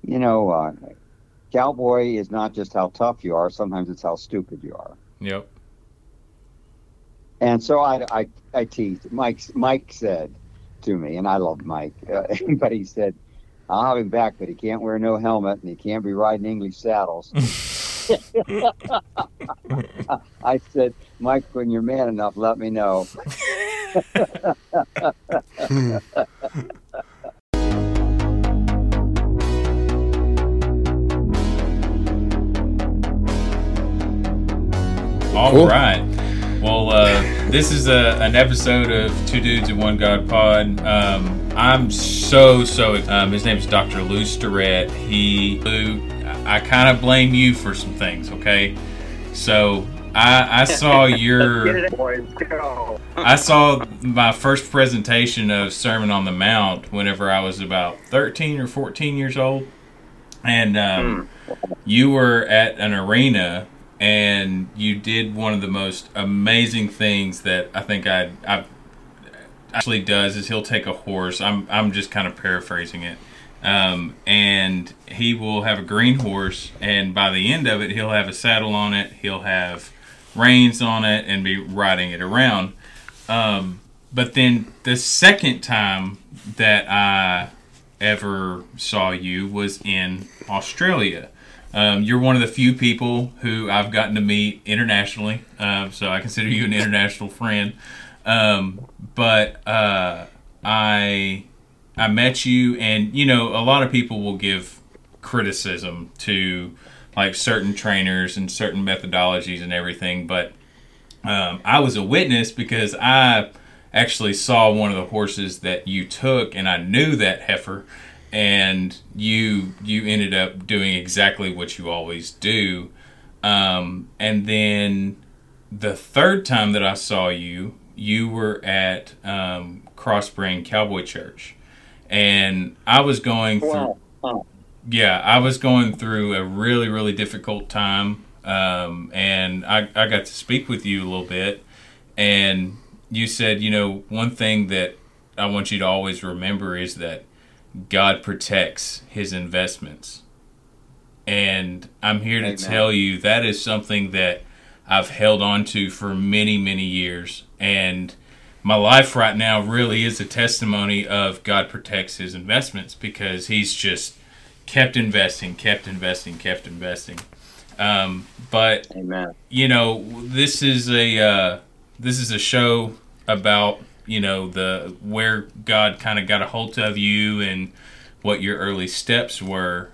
you know, cowboy is not just how tough you are. Sometimes it's how stupid you are. Yep. And so I teased. Mike said to me, and I love Mike, but he said, I'll have him back, but he can't wear no helmet and he can't be riding English saddles. I said, Mike, when you're man enough, let me know. All Cool. right. Well, this is an episode of Two Dudes and One God Pod. I'm so his name is Dr. Lou Starrett. Lou, I kind of blame you for some things, okay? So I saw I saw my first presentation of Sermon on the Mount whenever I was about 13 or 14 years old, and you were at an arena. And you did one of the most amazing things that I think I've actually does is he'll take a horse. I'm just kind of paraphrasing it, and he will have a green horse, and by the end of it, he'll have a saddle on it. He'll have reins on it, and be riding it around. But then the second time that I ever saw you was in Australia. You're one of the few people who I've gotten to meet internationally, so I consider you an international friend. But I met you, and you know, a lot of people will give criticism to like certain trainers and certain methodologies and everything. But I was a witness because I actually saw one of the horses that you took, and I knew that heifer. And you ended up doing exactly what you always do. And then the third time that I saw you, you were at Crossbrain Cowboy Church. And I was going through... Yeah, I was going through a really, really difficult time. And I got to speak with you a little bit. And you said, you know, one thing that I want you to always remember is that God protects his investments. And I'm here to Amen. tell you that is something that I've held on to for many, many years. And my life right now really is a testimony of God protects his investments because he's just kept investing. But, Amen. you know, this is a show about, you know, the where God kind of got a hold of you and what your early steps were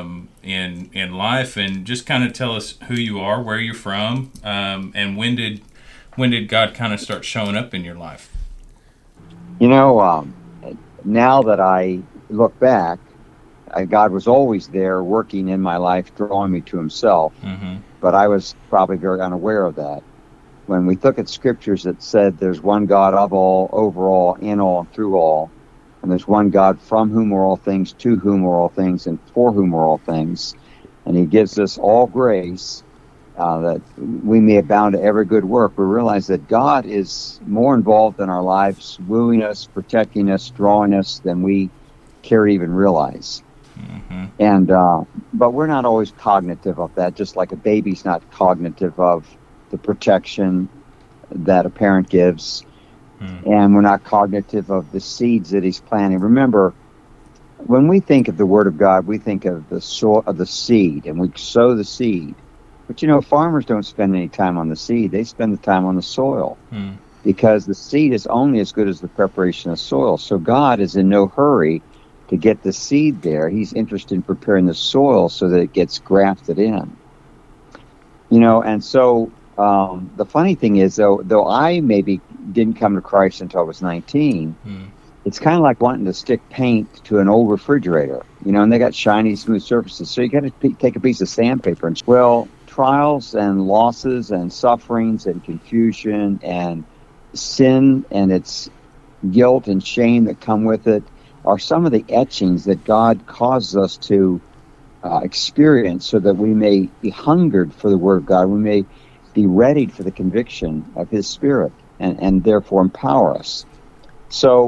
in life, and just kind of tell us who you are, where you're from, and when did God kind of start showing up in your life? You know, now that I look back, God was always there working in my life, drawing me to himself, but I was probably very unaware of that. When we look at scriptures that said there's one God of all, over all, in all, and through all, and there's one God from whom are all things, to whom are all things, and for whom are all things, and he gives us all grace that we may abound to every good work, we realize that God is more involved in our lives, wooing us, protecting us, drawing us than we care to even realize. And but we're not always cognitive of that, just like a baby's not cognitive of the protection that a parent gives, and we're not cognitive of the seeds that he's planting. Remember, when we think of the Word of God, we think of the soil of the seed, and we sow the seed. But you know, farmers don't spend any time on the seed; they spend the time on the soil, because the seed is only as good as the preparation of soil. So God is in no hurry to get the seed there. He's interested in preparing the soil so that it gets grafted in. You know, and so. The funny thing is, though I maybe didn't come to Christ until I was 19, it's kind of like wanting to stick paint to an old refrigerator, you know, and they got shiny, smooth surfaces. So you got to take a piece of sandpaper and, well, trials and losses and sufferings and confusion and sin and its guilt and shame that come with it are some of the etchings that God causes us to experience so that we may be hungered for the Word of God. We may be readied for the conviction of his Spirit and therefore empower us. So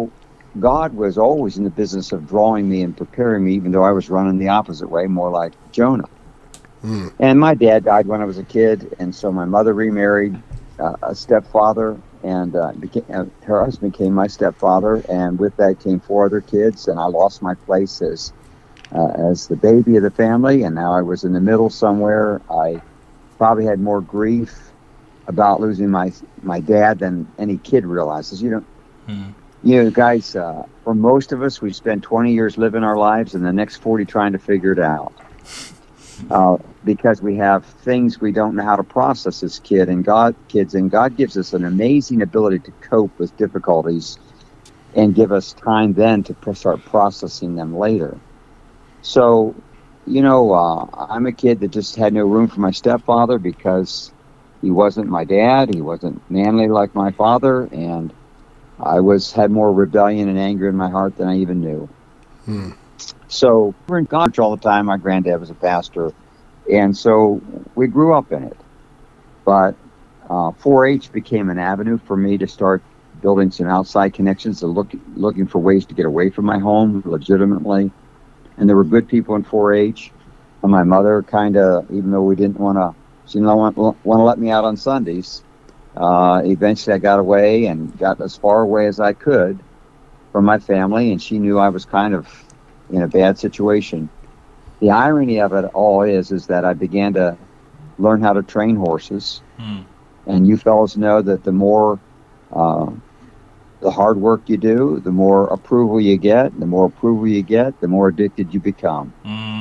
God was always in the business of drawing me and preparing me, even though I was running the opposite way, more like Jonah. And my dad died when I was a kid, and so my mother remarried a stepfather, and her husband became my stepfather, and with that came 4 other kids, and I lost my place as the baby of the family, and now I was in the middle somewhere. I probably had more grief about losing my dad than any kid realizes. You know, guys, for most of us, we spend 20 years living our lives and the next 40 trying to figure it out. Because we have things we don't know how to process as kids, and God gives us an amazing ability to cope with difficulties and give us time then to start processing them later. So, you know, I'm a kid that just had no room for my stepfather because he wasn't my dad. He wasn't manly like my father, and I had more rebellion and anger in my heart than I even knew. So we're in college all the time. My granddad was a pastor, and so we grew up in it. But 4-H became an avenue for me to start building some outside connections and looking for ways to get away from my home legitimately. And there were good people in 4-H. And my mother kind of, even though she didn't want to let me out on Sundays, eventually I got away and got as far away as I could from my family, and she knew I was kind of in a bad situation. The irony of it all is that I began to learn how to train horses. And you fellows know that the more the hard work you do, the more approval you get. The more approval you get, the more addicted you become.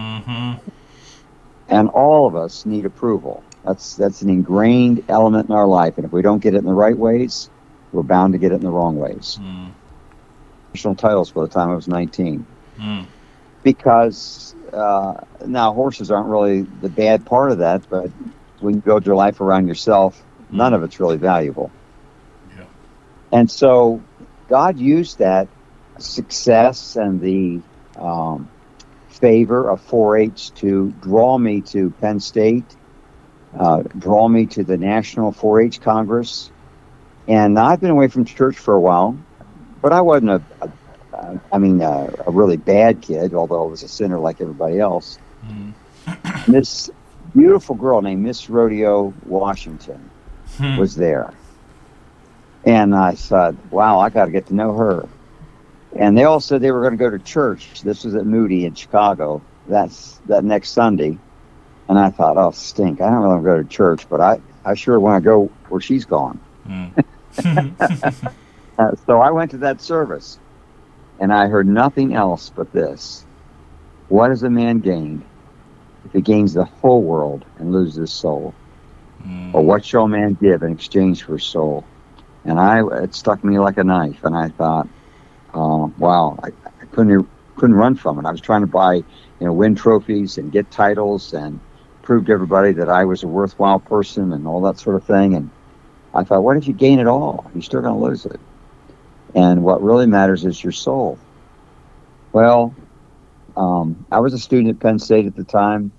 And all of us need approval. That's an ingrained element in our life. And if we don't get it in the right ways, we're bound to get it in the wrong ways. National titles by the time I was 19. Because now horses aren't really the bad part of that, but when you build your life around yourself, none of it's really valuable. And so God used that success and the favor of 4-H to draw me to Penn State, draw me to the National 4-H Congress. And I've been away from church for a while, but I wasn't a really bad kid, although I was a sinner like everybody else. This beautiful girl named Miss Rodeo Washington was there. And I thought, wow, I got to get to know her. And they all said they were going to go to church. This was at Moody in Chicago. That next Sunday. And I thought, oh, stink. I don't really want to go to church, but I sure want to go where she's gone. So I went to that service. And I heard nothing else but this. What has a man gained if he gains the whole world and loses his soul? Or what shall a man give in exchange for his soul? And it stuck me like a knife. And I thought, wow, I couldn't run from it. I was trying to win trophies and get titles and prove to everybody that I was a worthwhile person and all that sort of thing. And I thought, what if you gain it all? You're still going to lose it. And what really matters is your soul. Well, I was a student at Penn State at the time,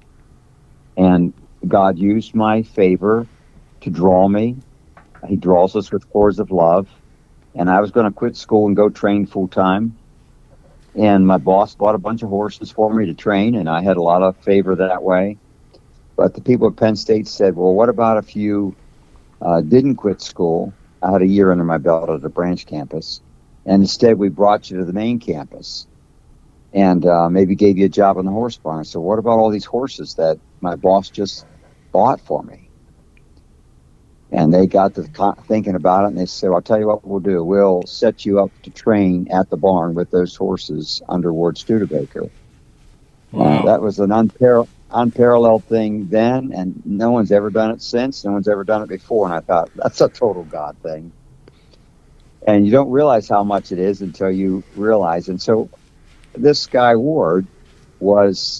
and God used my favor to draw me. He draws us with cords of love. And I was going to quit school and go train full-time. And my boss bought a bunch of horses for me to train, and I had a lot of favor that way. But the people at Penn State said, well, what about if you didn't quit school? I had a year under my belt at the branch campus. And instead, we brought you to the main campus and maybe gave you a job in the horse barn. So what about all these horses that my boss just bought for me? And they got to thinking about it, and they said, well, I'll tell you what we'll do. We'll set you up to train at the barn with those horses under Ward Studebaker. Wow. That was an unparalleled thing then, and no one's ever done it since. No one's ever done it before. And I thought, that's a total God thing. And you don't realize how much it is until you realize. And so this guy, Ward, was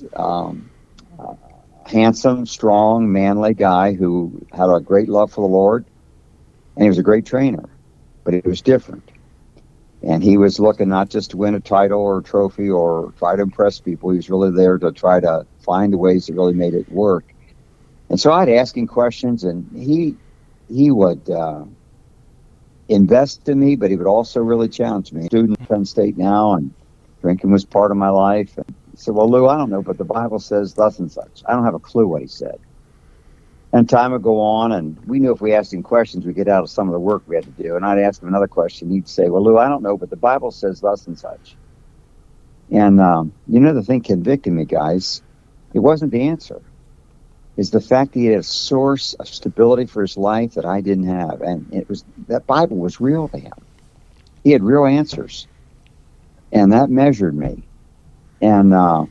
handsome, strong, manly guy who had a great love for the Lord, and he was a great trainer, but he was different. And he was looking not just to win a title or a trophy or try to impress people. He was really there to try to find the ways that really made it work. And so I'd ask him questions, and he would invest in me, but he would also really challenge me. Student at Penn State now, and drinking was part of my life. And he said, well, Lou, I don't know, but the Bible says thus and such. I don't have a clue what he said. And time would go on, and we knew if we asked him questions, we'd get out of some of the work we had to do. And I'd ask him another question. He'd say, well, Lou, I don't know, but the Bible says thus and such. And the thing convicting me, guys, it wasn't the answer. It's the fact that he had a source of stability for his life that I didn't have. And it was that Bible was real to him. He had real answers. And that measured me. And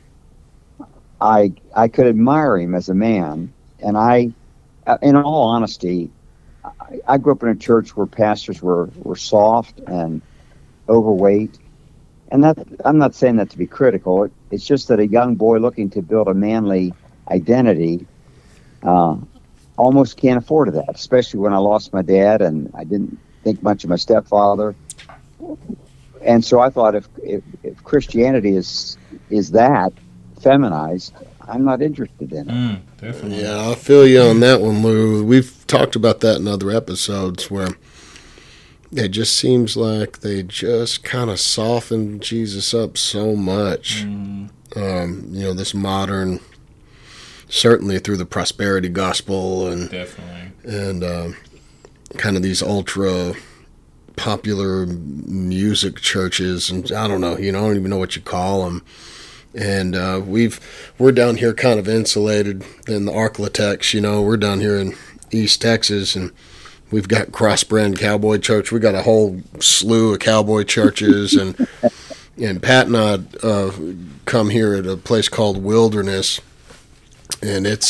I could admire him as a man. And in all honesty, I grew up in a church where pastors were soft and overweight. And that, I'm not saying that to be critical. It's just that a young boy looking to build a manly identity almost can't afford that, especially when I lost my dad and I didn't think much of my stepfather. And so I thought if Christianity is that feminized, I'm not interested in it. Definitely. Yeah, I feel you on that one, Lou. We've talked about that in other episodes where it just seems like they just kind of softened Jesus up so much. This modern, certainly through the prosperity gospel and definitely, and kind of these ultra popular music churches, and I don't know, I don't even know what you call them. And we're down here kind of insulated in the Arklatex, we're down here in East Texas, and we've got cross-brand cowboy church. We got a whole slew of cowboy churches, and Pat and I come here at a place called Wilderness, and it's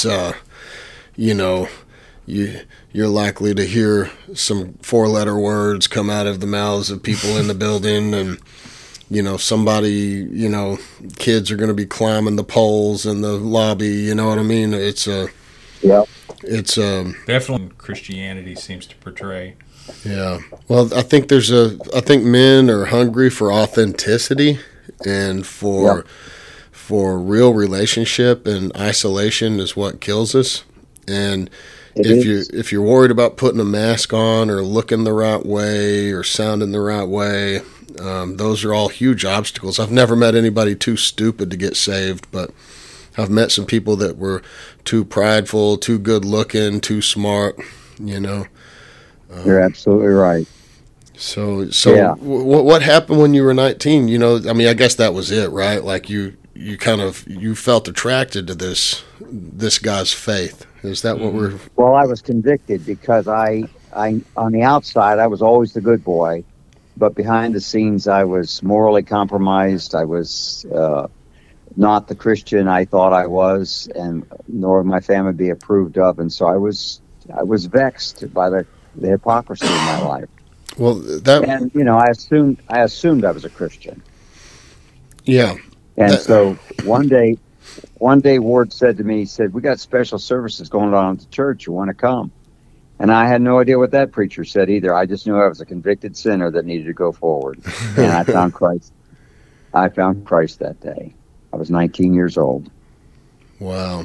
you're likely to hear some four-letter words come out of the mouths of people in the building, and somebody, kids are going to be climbing the poles in the lobby. You know what I mean? It's It's definitely Christianity seems to portray. Yeah. Well, I think men are hungry for authenticity and for real relationship, and isolation is what kills us. And if you're worried about putting a mask on or looking the right way or sounding the right way, those are all huge obstacles. I've never met anybody too stupid to get saved, but I've met some people that were too prideful, too good looking, too smart, You're absolutely right. So yeah. What happened when you were 19? I guess that was it, right? Like you felt attracted to this guy's faith. Is that what we're... Well, I was convicted because I on the outside, I was always the good boy, but behind the scenes, I was morally compromised. I was not the Christian I thought I was, and nor would my family be approved of. And so I was vexed by the hypocrisy in my life. Well, I assumed I was a Christian. Yeah. And so one day Ward said to me, he said, "We got special services going on at the church. You want to come?" And I had no idea what that preacher said either. I just knew I was a convicted sinner that needed to go forward. And I found Christ. I found Christ that day. I was 19 years old. Wow.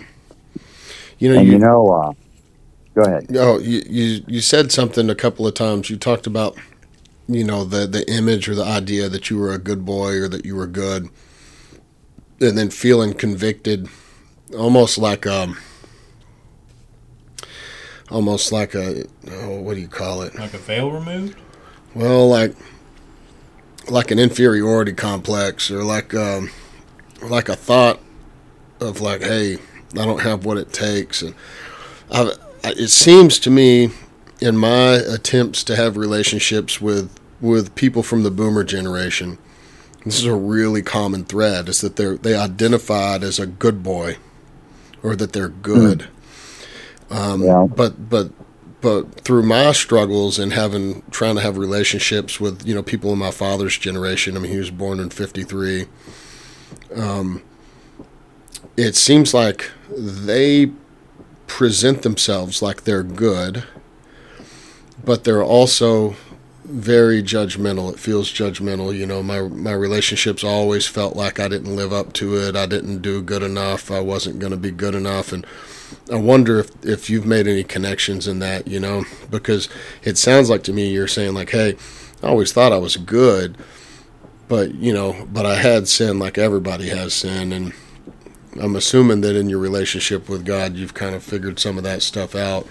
Go ahead. Oh, you said something a couple of times. You talked about, the image or the idea that you were a good boy or that you were good, and then feeling convicted, almost like a what do you call it? Like a veil removed? Well, like an inferiority complex, or like a thought of like, hey, I don't have what it takes. And it seems to me, in my attempts to have relationships with people from the boomer generation, this is a really common thread, is that they identified as a good boy, or that they're good. But through my struggles and trying to have relationships with people in my father's generation, he was born in 1953. It seems like they present themselves like they're good, but they're also very judgmental. It feels judgmental. You know, my relationships always felt like I didn't live up to it. I didn't do good enough. I wasn't going to be good enough. And I wonder if you've made any connections in that, you know, because it sounds like to me you're saying like, hey, I always thought I was good, but, you know, but I had sin like everybody has sin. And I'm assuming that in your relationship with God, you've kind of figured some of that stuff out.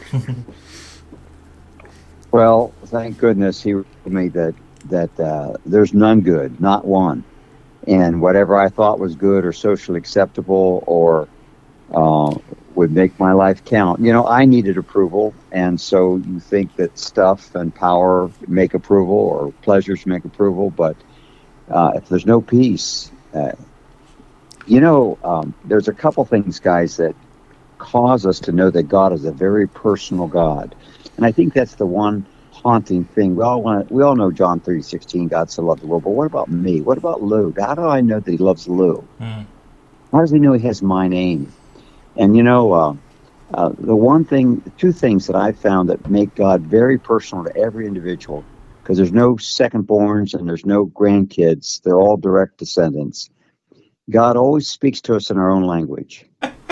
Well, thank goodness he told me that there's none good, not one. And whatever I thought was good or socially acceptable or would make my life count, you know, I needed approval. And so you think that stuff and power make approval or pleasures make approval. But if there's no peace, you know, there's a couple things, guys, that cause us to know that God is a very personal God. And I think that's the one haunting thing. We all know John 3:16, God so loved the world. But what about me? What about Lou? How do I know that he loves Lou? How does he know he has my name? And, you know, the two things that I found that make God very personal to every individual, because there's no second-borns and there's no grandkids. They're all direct descendants. God always speaks to us in our own language.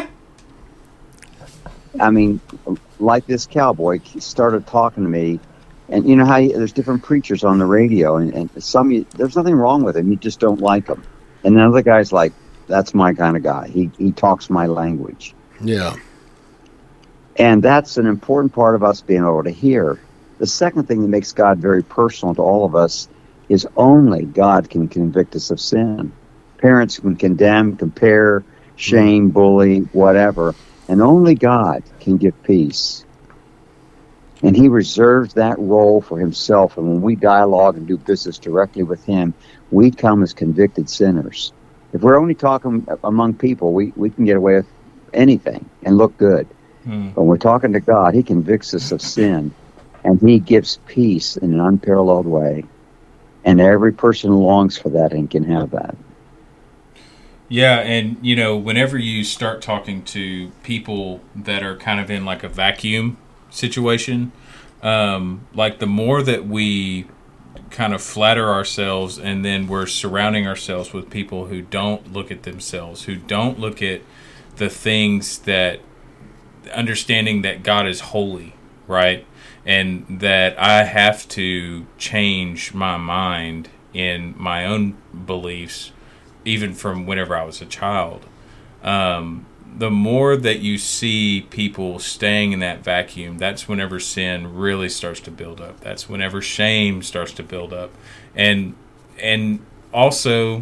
I mean, like this cowboy, he started talking to me, and you know how there's different preachers on the radio, and some there's nothing wrong with him, you just don't like him. And the other guy's like, that's my kind of guy. He talks my language. Yeah. And that's an important part of us being able to hear. The second thing that makes God very personal to all of us is only God can convict us of sin. Parents can condemn, compare, shame, bully, whatever. And only God can give peace. And he reserves that role for himself. And when we dialogue and do business directly with him, we come as convicted sinners. If we're only talking among people, we can get away with anything and look good. But when we're talking to God, he convicts us of sin. And he gives peace in an unparalleled way. And every person longs for that and can have that. Yeah, and you know, whenever you start talking to people that are kind of in like a vacuum situation, like the more that we kind of flatter ourselves and then we're surrounding ourselves with people who don't look at themselves, who don't look at the things that, understanding that God is holy, right? And that I have to change my mind in my own beliefs even from whenever I was a child. The more that you see people staying in that vacuum, that's whenever sin really starts to build up. That's whenever shame starts to build up. And also,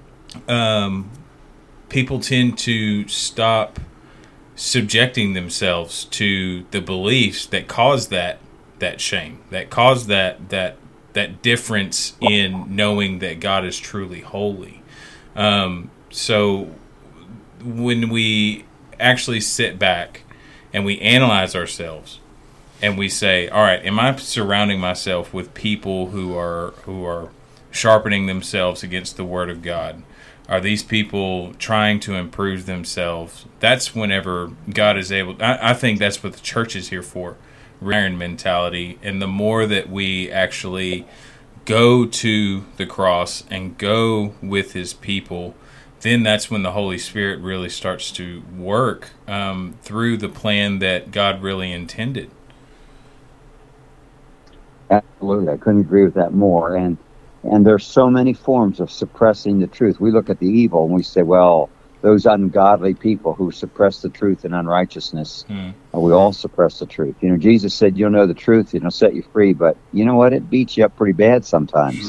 people tend to stop subjecting themselves to the beliefs that cause that shame, that cause that difference in knowing that God is truly holy. So when we actually sit back and we analyze ourselves and we say, all right, am I surrounding myself with people who are sharpening themselves against the Word of God? Are these people trying to improve themselves? That's whenever God is able. I think that's what the church is here for, iron mentality. And the more that we actually go to the cross and go with his people, then that's when the Holy Spirit really starts to work through the plan that God really intended. Absolutely. I couldn't agree with that more. And there's so many forms of suppressing the truth. We look at the evil and we say, well, those ungodly people who suppress the truth in unrighteousness, we all suppress the truth. You know, Jesus said, you'll know the truth, it'll set you free. But you know what? It beats you up pretty bad sometimes.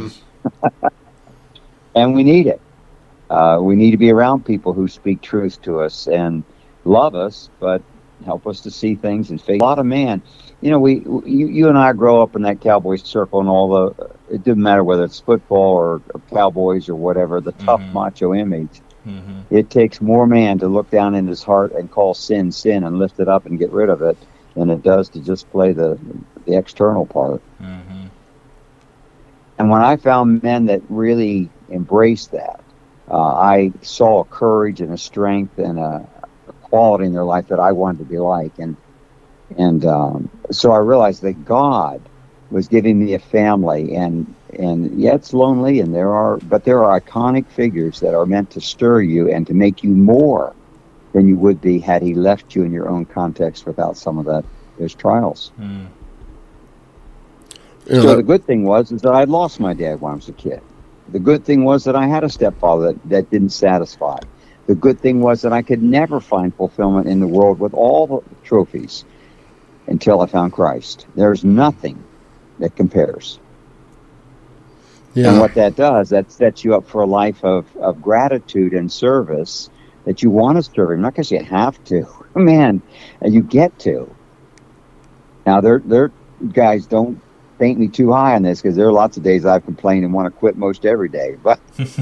And we need it. We need to be around people who speak truth to us and love us, but help us to see things and face. A lot of man, you know, you and I grow up in that cowboy circle, and it didn't matter whether it's football or cowboys or whatever, the tough macho image. It takes more man to look down in his heart and call sin sin and lift it up and get rid of it than it does to just play the external part. And when I found men that really embraced that, I saw a courage and a strength and a quality in their life that I wanted to be like. And so I realized that God was giving me a family, and yeah, it's lonely, and there are iconic figures that are meant to stir you and to make you more than you would be had he left you in your own context without some of those trials. So the good thing was is that I'd lost my dad when I was a kid. The good thing was that I had a stepfather that didn't satisfy. The good thing was that I could never find fulfillment in the world with all the trophies until I found Christ. There's nothing that compares. Yeah. And what that does, that sets you up for a life of gratitude and service, that you want to serve him, not because you have to, man, you get to. Now, they're guys, don't paint me too high on this, because there are lots of days I've complained and want to quit most every day. But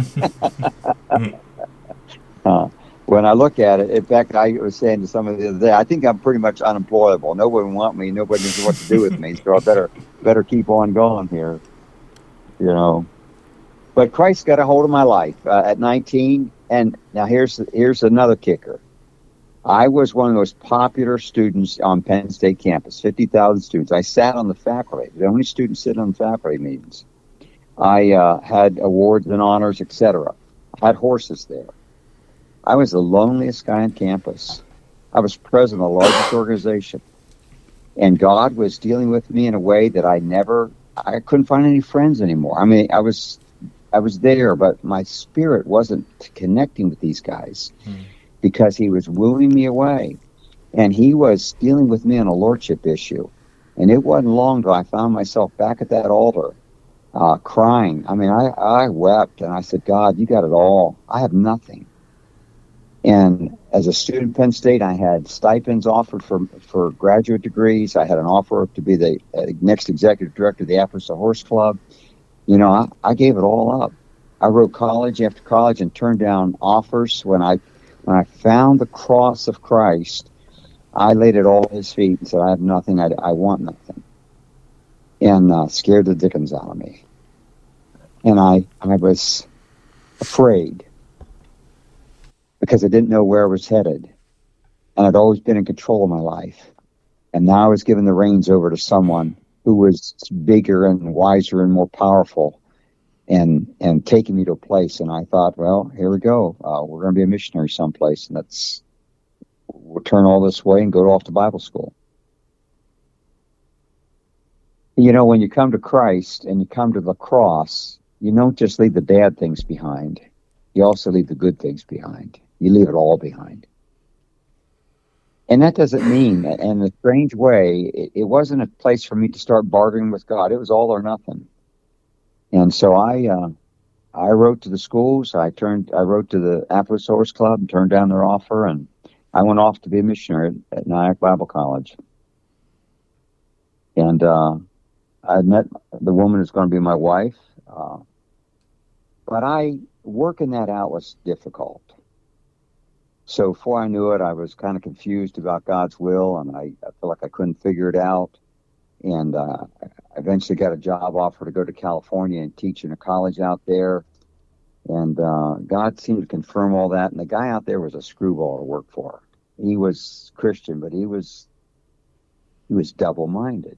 when I look at it, in fact, I was saying to somebody the other day, I think I'm pretty much unemployable. Nobody wants me. Nobody knows what to do with me. So I better keep on going here, you know. But Christ got a hold of my life at 19. And now here's another kicker. I was one of the most popular students on Penn State campus, 50,000 students. I sat on the faculty, the only student sitting on the faculty meetings. I had awards and honors, etc. I had horses there. I was the loneliest guy on campus. I was president of the largest organization. And God was dealing with me in a way that I couldn't find any friends anymore. I mean, I was there, but my spirit wasn't connecting with these guys. Because he was wooing me away, and he was dealing with me on a lordship issue. And it wasn't long till I found myself back at that altar, crying. I mean, I wept, and I said, God, you got it all. I have nothing. And as a student at Penn State, I had stipends offered for graduate degrees. I had an offer to be the next executive director of the Appalachia Horse Club. You know, I gave it all up. I wrote college after college and turned down offers. When I found the cross of Christ, I laid it all at his feet and said, I have nothing, I want nothing. And scared the dickens out of me. And I was afraid because I didn't know where I was headed. And I'd always been in control of my life. And now I was giving the reins over to someone who was bigger and wiser and more powerful. And taking me to a place, and I thought, well, here we go. We're going to be a missionary someplace, and we'll turn all this way and go off to Bible school. You know, when you come to Christ and you come to the cross, you don't just leave the bad things behind. You also leave the good things behind. You leave it all behind. And that doesn't mean, in a strange way, it wasn't a place for me to start bargaining with God. It was all or nothing. And so I wrote to the schools. I wrote to the Appalachia Horse Club and turned down their offer, and I went off to be a missionary at Nyack Bible College. And I met the woman who's going to be my wife. But working that out was difficult. So before I knew it, I was kind of confused about God's will, and I felt like I couldn't figure it out. And I eventually got a job offer to go to California and teach in a college out there. And God seemed to confirm all that. And the guy out there was a screwball to work for. He was Christian, but he was double-minded.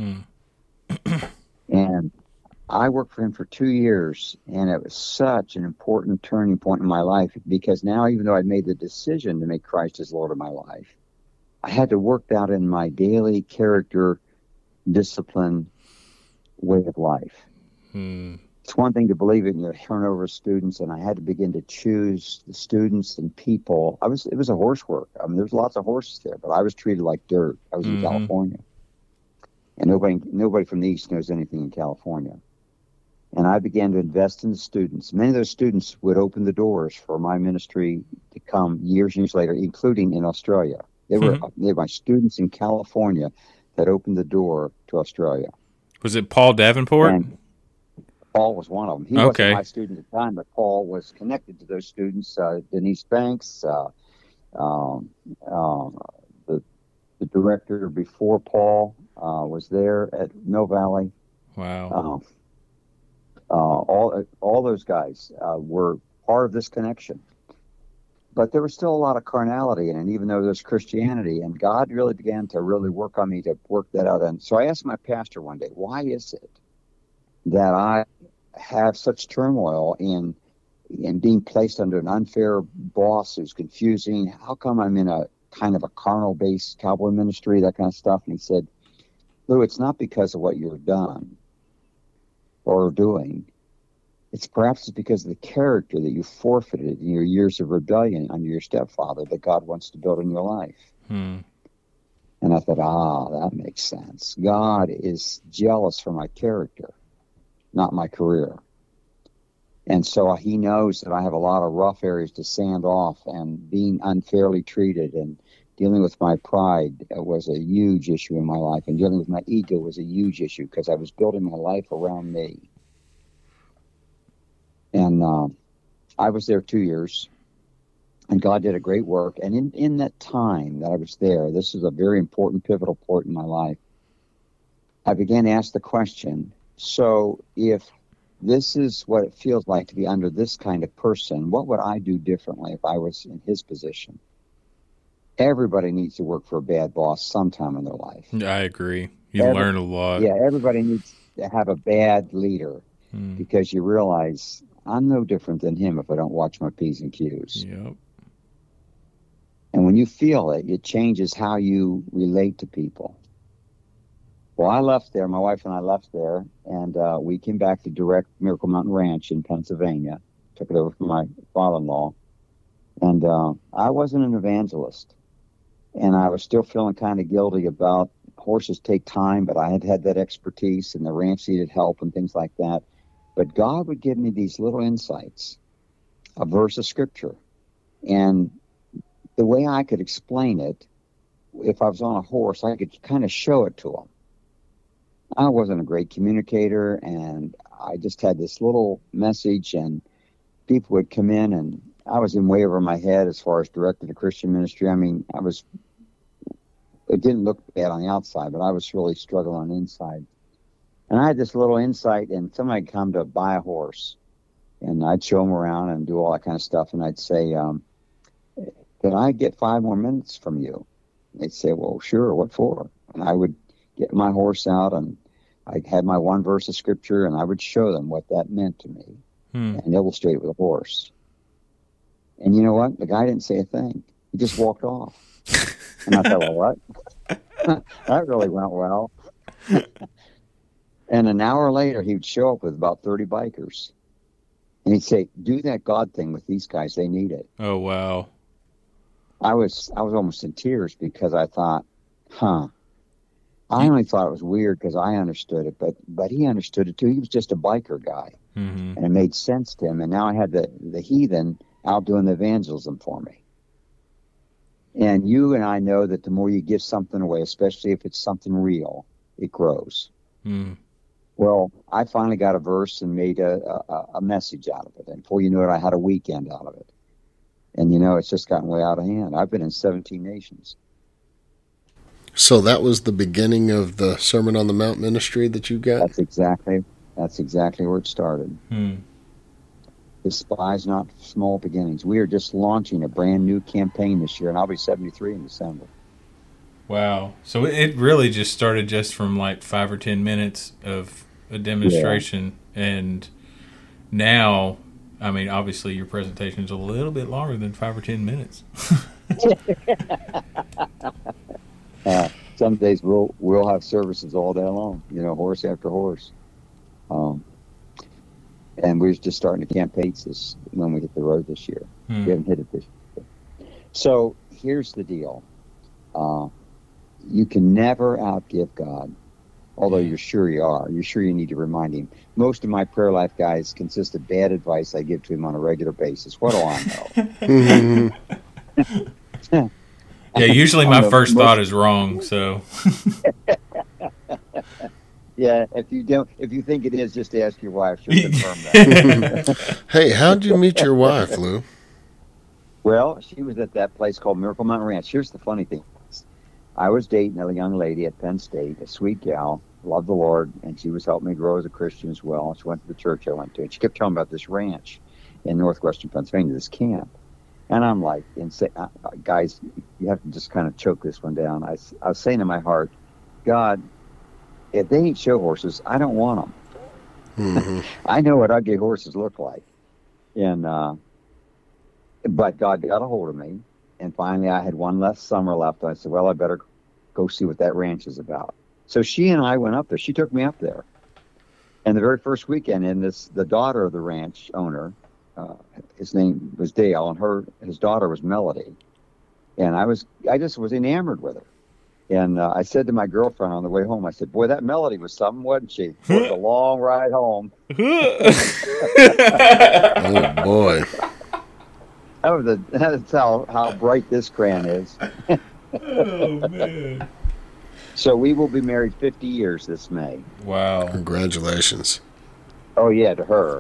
And I worked for him for 2 years, and it was such an important turning point in my life, because now, even though I'd made the decision to make Christ as Lord of my life, I had to work that in my daily character discipline way of life. It's one thing to believe it and you turn over students, and I had to begin to choose the students and people. It was a horse work. I mean, there's lots of horses there, but I was treated like dirt. I was in California, and nobody from the East knows anything in California. And I began to invest in the students. Many of those students would open the doors for my ministry to come years and years later, including in Australia. They were my students in California that opened the door to Australia. Was it Paul Davenport? And Paul was one of them. He wasn't my student at the time, but Paul was connected to those students. Denise Banks, the director before Paul was there at Mill Valley. Wow. All those guys were part of this connection. but there was still a lot of carnality in it, even though there's Christianity. And God really began to really work on me to work that out. And so I asked my pastor one day, why is it that I have such turmoil in being placed under an unfair boss who's confusing? How come I'm in a kind of a carnal-based cowboy ministry, that kind of stuff? And he said, Lou, it's not because of what you've done or doing. It's perhaps because of the character that you forfeited in your years of rebellion under your stepfather that God wants to build in your life. And I thought, that makes sense. God is jealous for my character, not my career. And so he knows that I have a lot of rough areas to sand off, and being unfairly treated and dealing with my pride was a huge issue in my life, and dealing with my ego was a huge issue because I was building my life around me. And I was there 2 years, and God did a great work. And in that time that I was there, this is a very important, pivotal point in my life, I began to ask the question, so if this is what it feels like to be under this kind of person, what would I do differently if I was in his position? Everybody needs to work for a bad boss sometime in their life. I agree. You learn a lot. Yeah, everybody needs to have a bad leader because you realize I'm no different than him if I don't watch my P's and Q's. Yep. And when you feel it, it changes how you relate to people. Well, I left there. My wife and I left there, and we came back to direct Miracle Mountain Ranch in Pennsylvania. Took it over from my father-in-law. And I wasn't an evangelist. And I was still feeling kind of guilty about horses take time, but I had had that expertise, and the ranch needed help and things like that. But God would give me these little insights, a verse of Scripture. And the way I could explain it, if I was on a horse, I could kind of show it to him. I wasn't a great communicator, and I just had this little message, and people would come in, and I was in way over my head as far as directing the Christian ministry. I mean, it didn't look bad on the outside, but I was really struggling on the inside. And I had this little insight, and somebody would come to buy a horse, and I'd show them around and do all that kind of stuff, and I'd say, can I get 5 more minutes from you? And they'd say, well, sure, what for? And I would get my horse out, and I had my one verse of Scripture, and I would show them what that meant to me and illustrate it with a horse. And you know what? The guy didn't say a thing. He just walked off. And I thought, well, what? That really went well. And an hour later, he would show up with about 30 bikers. And he'd say, do that God thing with these guys. They need it. Oh, wow. I was almost in tears because I thought, I only thought it was weird because I understood it, but he understood it too. He was just a biker guy. And it made sense to him. And now I had the heathen out doing the evangelism for me. And you and I know that the more you give something away, especially if it's something real, it grows. Well, I finally got a verse and made a message out of it. And before you knew it, I had a weekend out of it. And, it's just gotten way out of hand. I've been in 17 nations. So that was the beginning of the Sermon on the Mount ministry that you got? That's exactly where it started. Despise not small beginnings. We are just launching a brand new campaign this year, and I'll be 73 in December. Wow. So it really just started just from like 5 or 10 minutes of a demonstration. Yeah. And now, I mean, obviously your presentation is a little bit longer than 5 or 10 minutes. Some days we'll have services all day long, horse after horse. And we're just starting to camp paces when we hit the road this year. We haven't hit it this year. So here's the deal. You can never outgive God, although you're sure you are. You're sure you need to remind him. Most of my prayer life guides consist of bad advice I give to him on a regular basis. What do I know? Yeah, usually my first thought is wrong, so. Yeah, if you think it is, just ask your wife. She'll confirm that. Hey, how'd you meet your wife, Lou? Well, she was at that place called Miracle Mountain Ranch. Here's the funny thing. I was dating a young lady at Penn State, a sweet gal, loved the Lord, and she was helping me grow as a Christian as well. She went to the church I went to, and she kept telling me about this ranch in northwestern Pennsylvania, this camp. And I'm like, guys, you have to just kind of choke this one down. I was saying in my heart, God, if they ain't show horses, I don't want them. Mm-hmm. I know what ugly horses look like. And, but God got a hold of me. And finally, I had one less summer left. I said, well, I better go see what that ranch is about. So she and I went up there. She took me up there. And the very first weekend, the daughter of the ranch owner, his name was Dale, and his daughter was Melody. And I just was enamored with her. And I said to my girlfriend on the way home, I said, boy, that Melody was something, wasn't she? It was a long ride home. Oh, boy. That's how bright this crayon is. Oh, man. So we will be married 50 years this May. Wow. Congratulations. Oh, yeah, to her.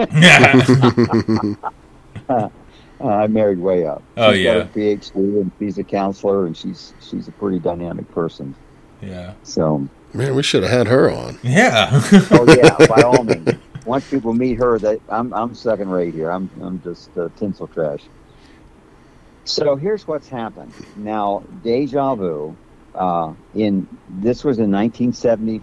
I married way up. She's got a PhD, and she's a counselor, and she's a pretty dynamic person. Yeah. So, man, we should have had her on. Yeah. Oh yeah, by all means. Once people meet her, I'm second rate here. I'm just tinsel trash. So here's what's happened. Now, deja vu. This was in 1970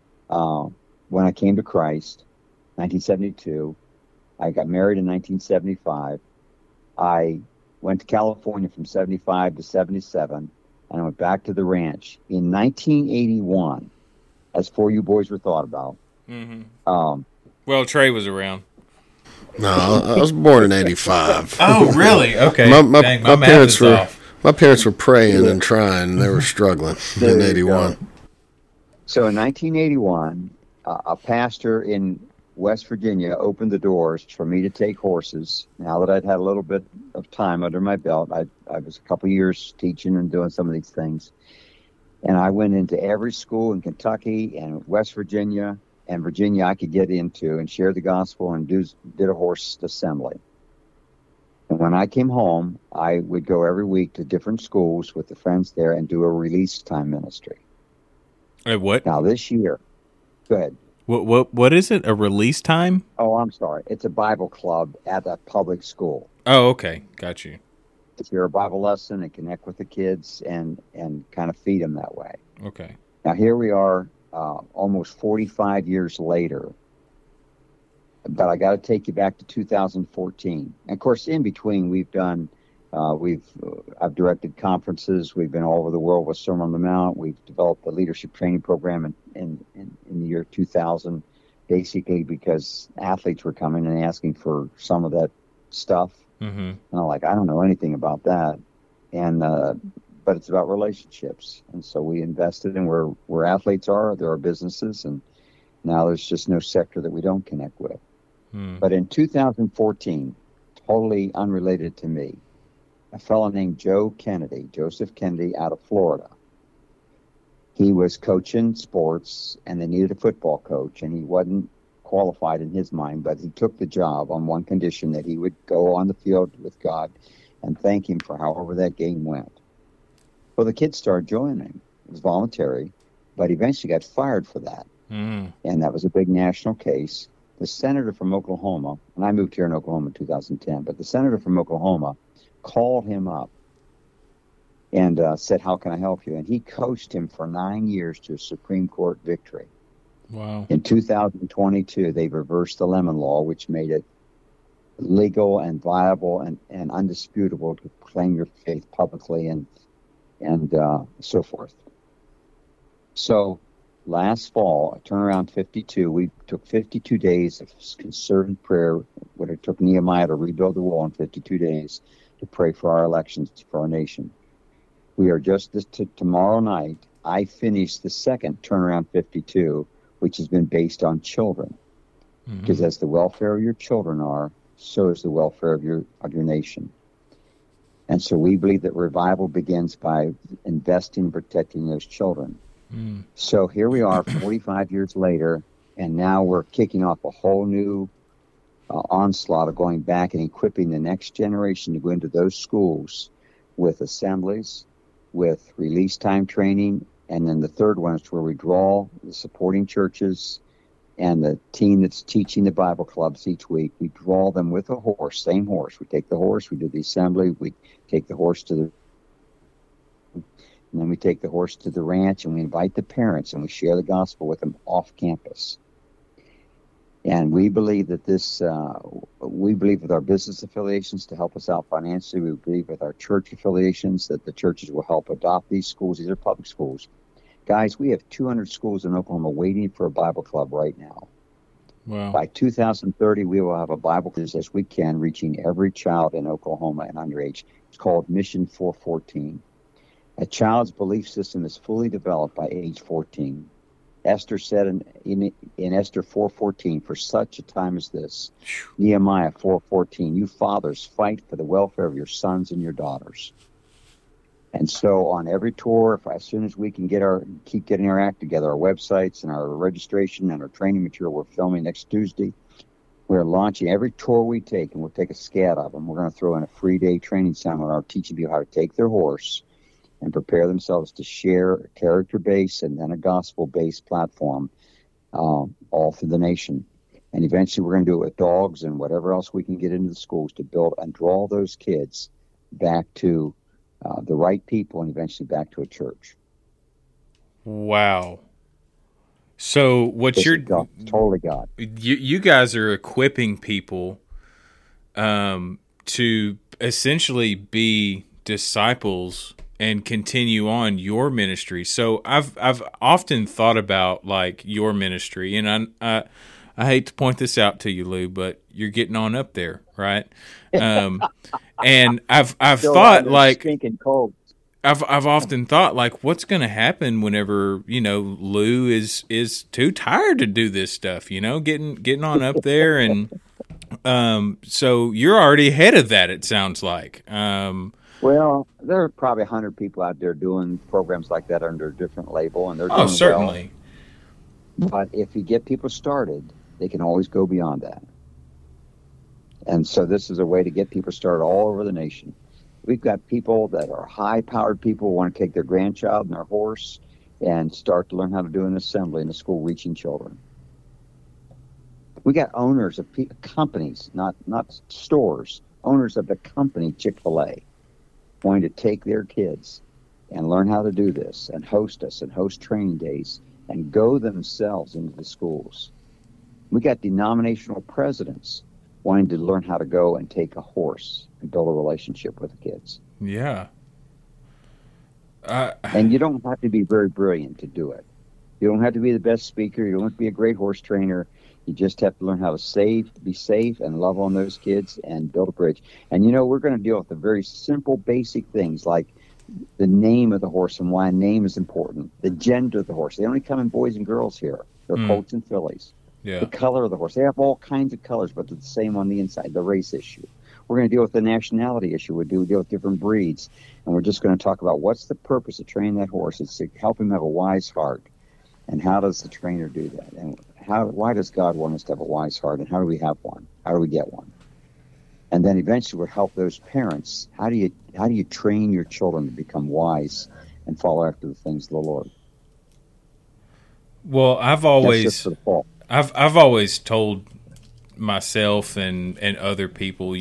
when I came to Christ. 1972. I got married in 1975. I went to California from 75 to 77, and I went back to the ranch. In 1981, as For You Boys Were thought about. Mm-hmm. Well, Trey was around. No, I was born in 85. Oh, really? Okay. My parents were praying and trying, and they were struggling in 81. So in 1981, a pastor in West Virginia opened the doors for me to take horses. Now that I'd had a little bit of time under my belt, I was a couple years teaching and doing some of these things. And I went into every school in Kentucky and West Virginia and Virginia I could get into and share the gospel and did a horse assembly. And when I came home, I would go every week to different schools with the friends there and do a release time ministry. What? Now this year, go ahead. What is it? A release time? Oh, I'm sorry. It's a Bible club at a public school. Oh, okay. Got you. To hear a Bible lesson and connect with the kids and kind of feed them that way. Okay. Now here we are, almost 45 years later. But I got to take you back to 2014. And of course, in between, we've done. I've directed conferences. We've been all over the world with Sermon on the Mount. We've developed a leadership training program in the year 2000, basically because athletes were coming and asking for some of that stuff. Mm-hmm. And I'm like, I don't know anything about that. And but it's about relationships. And so we invested in where athletes are. There are businesses, and now there's just no sector that we don't connect with. But in 2014, totally unrelated to me, a fellow named Joseph Kennedy out of Florida. He was coaching sports, and they needed a football coach, and he wasn't qualified in his mind, but he took the job on one condition, that he would go on the field with God and thank him for however that game went. Well, the kids started joining him. It was voluntary, but eventually got fired for that. And that was a big national case. The senator from Oklahoma, and I moved here in Oklahoma in 2010, but the senator from Oklahoma called him up and said, how can I help you? And he coached him for 9 years to a Supreme Court victory. Wow. In 2022, they reversed the Lemon Law, which made it legal and viable and undisputable to claim your faith publicly and so forth. So last fall, Turnaround 52, we took 52 days of concerted prayer, what it took Nehemiah to rebuild the wall in 52 days, to pray for our elections, for our nation. We are just tomorrow night, I finished the second Turnaround 52, which has been based on children. Because as the welfare of your children are, so is the welfare of your nation. And so we believe that revival begins by investing and protecting those children. So here we are 45 years later, and now we're kicking off a whole new onslaught of going back and equipping the next generation to go into those schools with assemblies, with release time training, and then the third one is where we draw the supporting churches and the team that's teaching the Bible clubs each week, we draw them with a horse, same horse. We take the horse, we do the assembly, we take the horse and then we take the horse to the ranch, and we invite the parents, and we share the gospel with them off campus. And we believe that we believe with our business affiliations to help us out financially. We believe with our church affiliations that the churches will help adopt these schools. These are public schools. Guys, we have 200 schools in Oklahoma waiting for a Bible club right now. Wow. By 2030, we will have a Bible club as we can, reaching every child in Oklahoma and underage. It's called Mission 414. A child's belief system is fully developed by age 14. Esther said in Esther 4:14, for such a time as this. Nehemiah 4:14, you fathers fight for the welfare of your sons and your daughters. And so on every tour, as soon as we can keep getting our act together, our websites and our registration and our training material, we're filming next Tuesday. We're launching every tour we take, and we'll take a scat of them. We're going to throw in a free day training seminar teaching people how to take their horse and prepare themselves to share a character-based and then a gospel-based platform all through the nation. And eventually we're going to do it with dogs and whatever else we can get into the schools to build and draw those kids back to the right people and eventually back to a church. Wow. So what This you're is God, totally God. You guys are equipping people to essentially be disciples and continue on your ministry. So I've often thought about like your ministry, and I hate to point this out to you, Lou, but you're getting on up there, right? And I've thought like cold. I've often thought like, what's going to happen whenever Lou is too tired to do this stuff, getting on up there, and so you're already ahead of that. It sounds like. Well, there are probably 100 people out there doing programs like that under a different label, and they're doing certainly. Well. But if you get people started, they can always go beyond that. And so this is a way to get people started all over the nation. We've got people that are high-powered people who want to take their grandchild and their horse and start to learn how to do an assembly in a school reaching children. We got owners of companies, not stores, owners of the company Chick-fil-A, going to take their kids and learn how to do this and host us and host training days and go themselves into the schools. We got denominational presidents wanting to learn how to go and take a horse and build a relationship with the kids. Yeah. And you don't have to be very brilliant to do it. You don't have to be the best speaker. You don't have to be a great horse trainer. You just have to learn how to be safe and love on those kids and build a bridge. And, we're going to deal with the very simple, basic things like the name of the horse and why a name is important, the gender of the horse. They only come in boys and girls here. They're colts and fillies. Yeah. The color of the horse. They have all kinds of colors, but they're the same on the inside, the race issue. We're going to deal with the nationality issue. We deal with different breeds. And we're just going to talk about what's the purpose of training that horse. It's to help him have a wise heart. And how does the trainer do that? And why does God want us to have a wise heart? And how do we have one? How do we get one? And then eventually we'll help those parents. How do you train your children to become wise and follow after the things of the Lord? Well, I've always told myself and other people,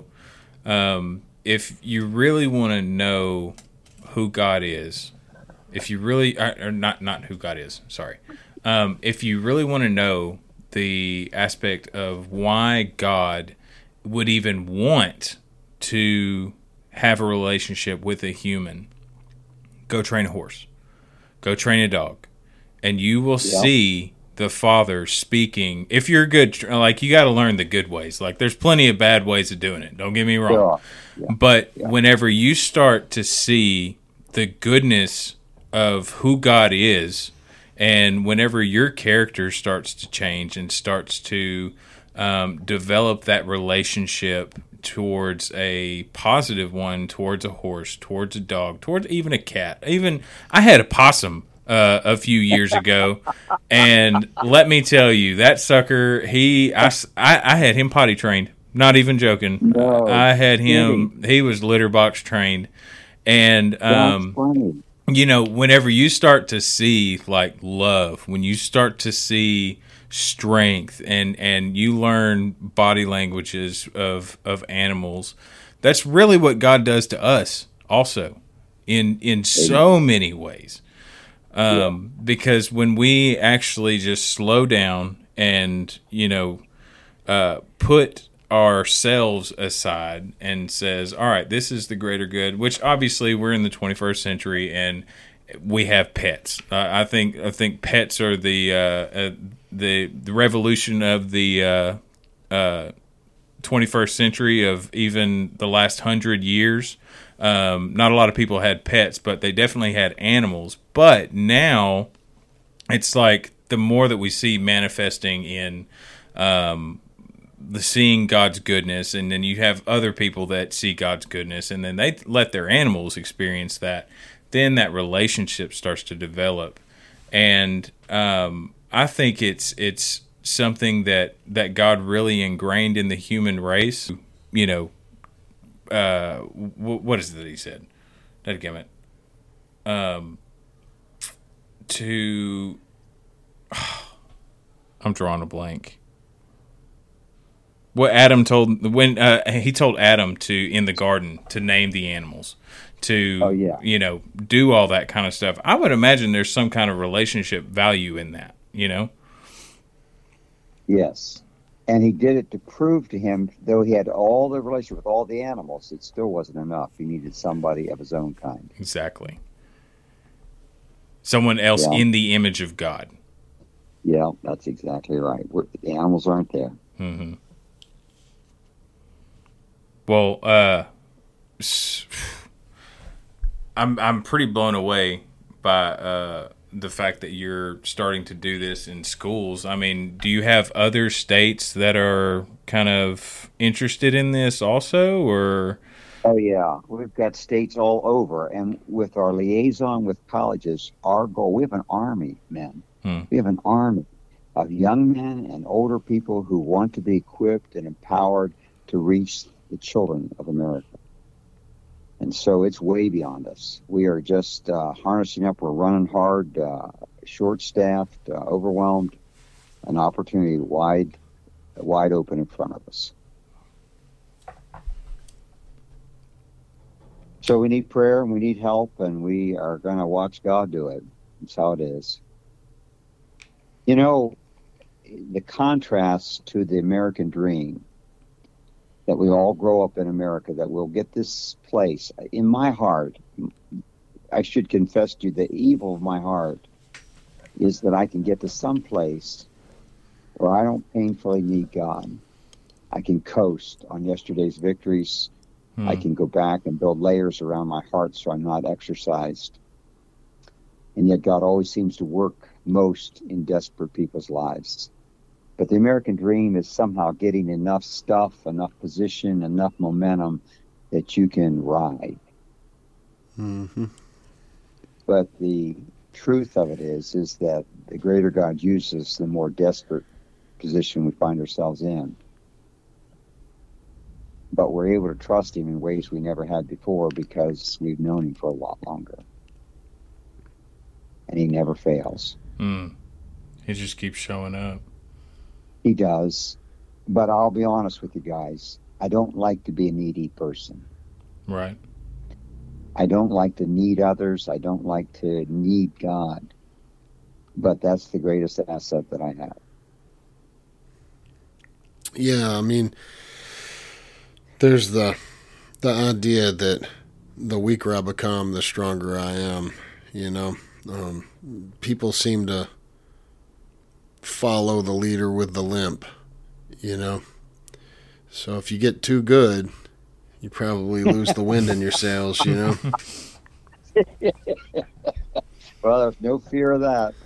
if you really want to know who God is, if you really or not who God is, sorry. If you really want to know the aspect of why God would even want to have a relationship with a human, go train a horse, go train a dog, and you will see the Father speaking. If you're good, you got to learn the good ways. Like, there's plenty of bad ways of doing it. Don't get me wrong. But whenever you start to see the goodness of who God is, and whenever your character starts to change and starts to develop that relationship towards a positive one, towards a horse, towards a dog, towards even a cat. Even I had a possum a few years ago, and let me tell you, that sucker, I had him potty trained. Not even joking. No, I had him. He was litter box trained, and that's funny. whenever you start to see like love, when you start to see strength, and you learn body languages of animals. That's really what God does to us also in so many ways. Because when we actually just slow down and, put ourselves aside and says, all right, this is the greater good, which obviously we're in the 21st century and we have pets. I think pets are the revolution of the 21st century, of even the last 100 years. Not a lot of people had pets, but they definitely had animals. But now it's like the more that we see manifesting in the seeing God's goodness, and then you have other people that see God's goodness, and then they let their animals experience that, then that relationship starts to develop. And I think it's something that God really ingrained in the human race. What is it that he said? Dadgummit. I'm drawing a blank. What Adam told when he told Adam to in the garden to name the animals, to do all that kind of stuff. I would imagine there's some kind of relationship value in that. Yes. And he did it to prove to him, though he had all the relationship with all the animals, it still wasn't enough. He needed somebody of his own kind. Exactly. Someone else in the image of God. Yeah, that's exactly right. The animals aren't there. Mm-hmm. Well, I'm pretty blown away by the fact that you're starting to do this in schools. I mean, do you have other states that are kind of interested in this also, or? Oh, yeah. We've got states all over. And with our liaison with colleges, our goal, we have an army, men. We have an army of young men and older people who want to be equipped and empowered to reach the children of America. And so it's way beyond us. We are just harnessing up. We're running hard, short-staffed, overwhelmed, an opportunity wide open in front of us. So we need prayer and we need help, and we are going to watch God do it. That's how it is. The contrast to the American dream, that we all grow up in America, that we'll get this place. In my heart, I should confess to you, the evil of my heart is that I can get to some place where I don't painfully need God. I can coast on yesterday's victories. I can go back and build layers around my heart so I'm not exercised. And yet God always seems to work most in desperate people's lives. But the American dream is somehow getting enough stuff, enough position, enough momentum that you can ride. Mm-hmm. But the truth of it is that the greater God uses, the more desperate position we find ourselves in. But we're able to trust him in ways we never had before because we've known him for a lot longer. And he never fails. He just keeps showing up. He does. But I'll be honest with you guys. I don't like to be a needy person. Right. I don't like to need others. I don't like to need God. But that's the greatest asset that I have. Yeah, I mean, there's the idea that the weaker I become, the stronger I am. People seem to follow the leader with the limp, So if you get too good, you probably lose the wind in your sails, Well, there's no fear of that.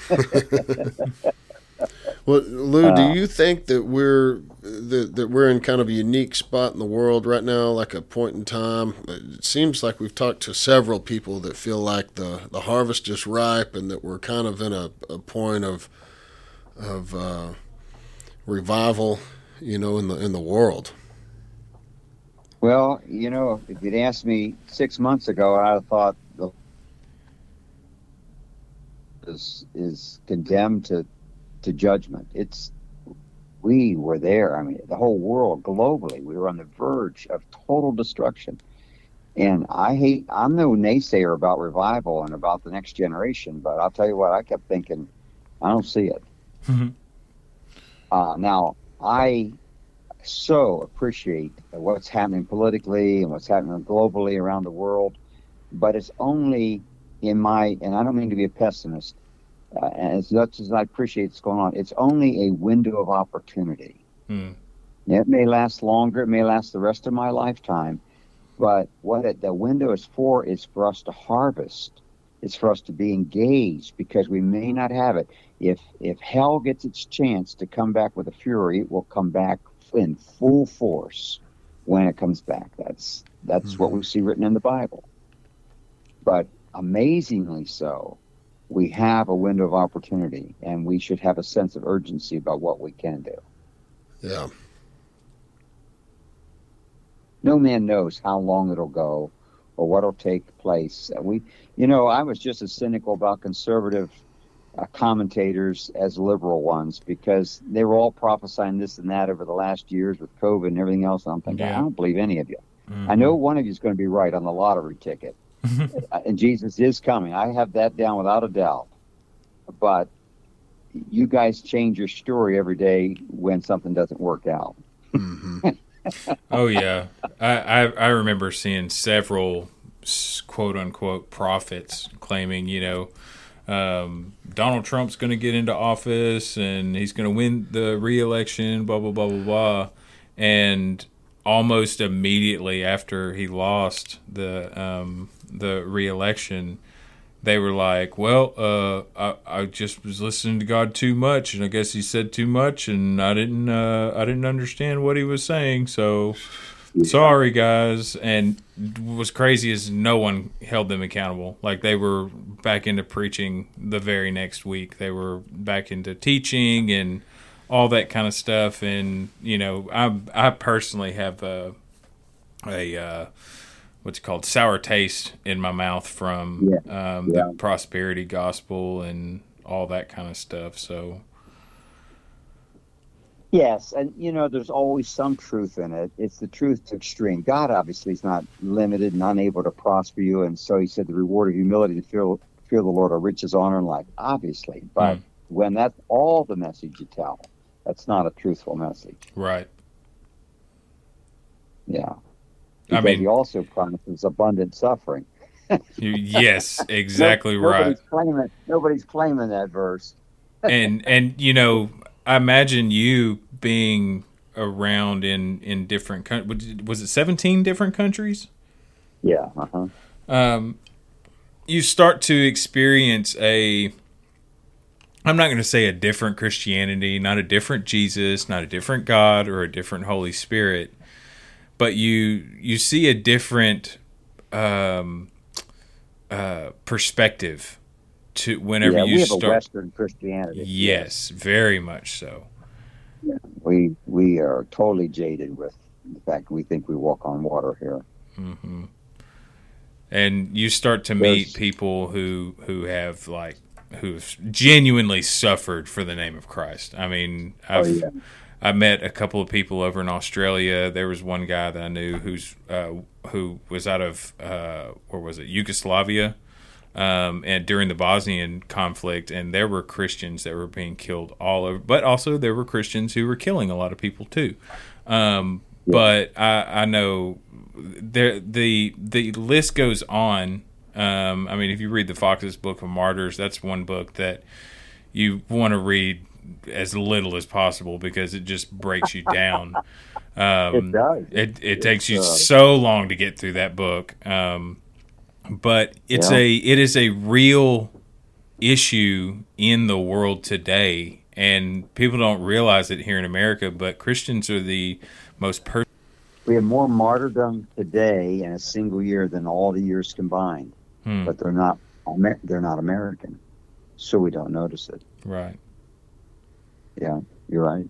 Well, Lou, do you think that we're in kind of a unique spot in the world right now, like a point in time? It seems like we've talked to several people that feel like the harvest is ripe and that we're kind of in a point of revival, in the world. Well, if you'd asked me 6 months ago, I'd have thought is condemned to to judgment. We were there. I mean, the whole world globally, we were on the verge of total destruction. And I'm no naysayer about revival and about the next generation, but I'll tell you what, I kept thinking, I don't see it. Now, I so appreciate what's happening politically and what's happening globally around the world, but it's only and I don't mean to be a pessimist, as much as I appreciate what's going on, it's only a window of opportunity. It may last longer, it may last the rest of my lifetime, but the window is for us to harvest. It's for us to be engaged, because we may not have it. If hell gets its chance to come back with a fury, it will come back in full force when it comes back. That's what we see written in the Bible. But amazingly so, we have a window of opportunity, and we should have a sense of urgency about what we can do. Yeah. No man knows how long it'll go or what'll take place. I was just as cynical about conservative commentators as liberal ones, because they were all prophesying this and that over the last years with COVID and everything else. And I'm thinking, I don't believe any of you. I know one of you is going to be right on the lottery ticket. And Jesus is coming. I have that down without a doubt. But you guys change your story every day when something doesn't work out. Oh, yeah. I remember seeing several quote-unquote prophets claiming, Donald Trump's going to get into office and he's going to win the re-election, blah, blah, blah, blah, blah. And almost immediately after he lost the re-election, they were like, well, I just was listening to God too much, and I guess he said too much, and I didn't understand what he was saying, so sorry, guys. And what's crazy is no one held them accountable. Like, they were back into preaching the very next week. They were back into teaching and all that kind of stuff. And I personally have a what's called sour taste in my mouth from the prosperity gospel and all that kind of stuff. So yes, and there's always some truth in it. It's the truth to extreme. God obviously is not limited and unable to prosper you, and so he said the reward of humility and fear the Lord are riches, honor, and life, obviously. But when that's all the message you tell, that's not a truthful message. Right. Yeah. Because he also promises abundant suffering. Yes, exactly right. Nobody's claiming that verse. and I imagine you being around in different countries. Was it 17 different countries? Yeah. You start to experience I'm not going to say a different Christianity, not a different Jesus, not a different God or a different Holy Spirit, but you see a different perspective to whenever you have start. A Western Christianity. Yes, very much so. Yeah, we are totally jaded with the fact we think we walk on water here. Mm-hmm. And you start to meet people who've genuinely suffered for the name of Christ. I mean, I met a couple of people over in Australia. There was one guy that I knew who was out of where was it, Yugoslavia, and during the Bosnian conflict, and there were Christians that were being killed all over, but also there were Christians who were killing a lot of people too. But I know the list goes on. I mean, if you read the Fox's Book of Martyrs, that's one book that you want to read as little as possible because it just breaks you down. It does. It takes you so long to get through that book. But it is a real issue in the world today, and people don't realize it here in America, but Christians are the most we have more martyrdom today in a single year than all the years combined. But they're not American, so we don't notice it. Right. Yeah, you're right.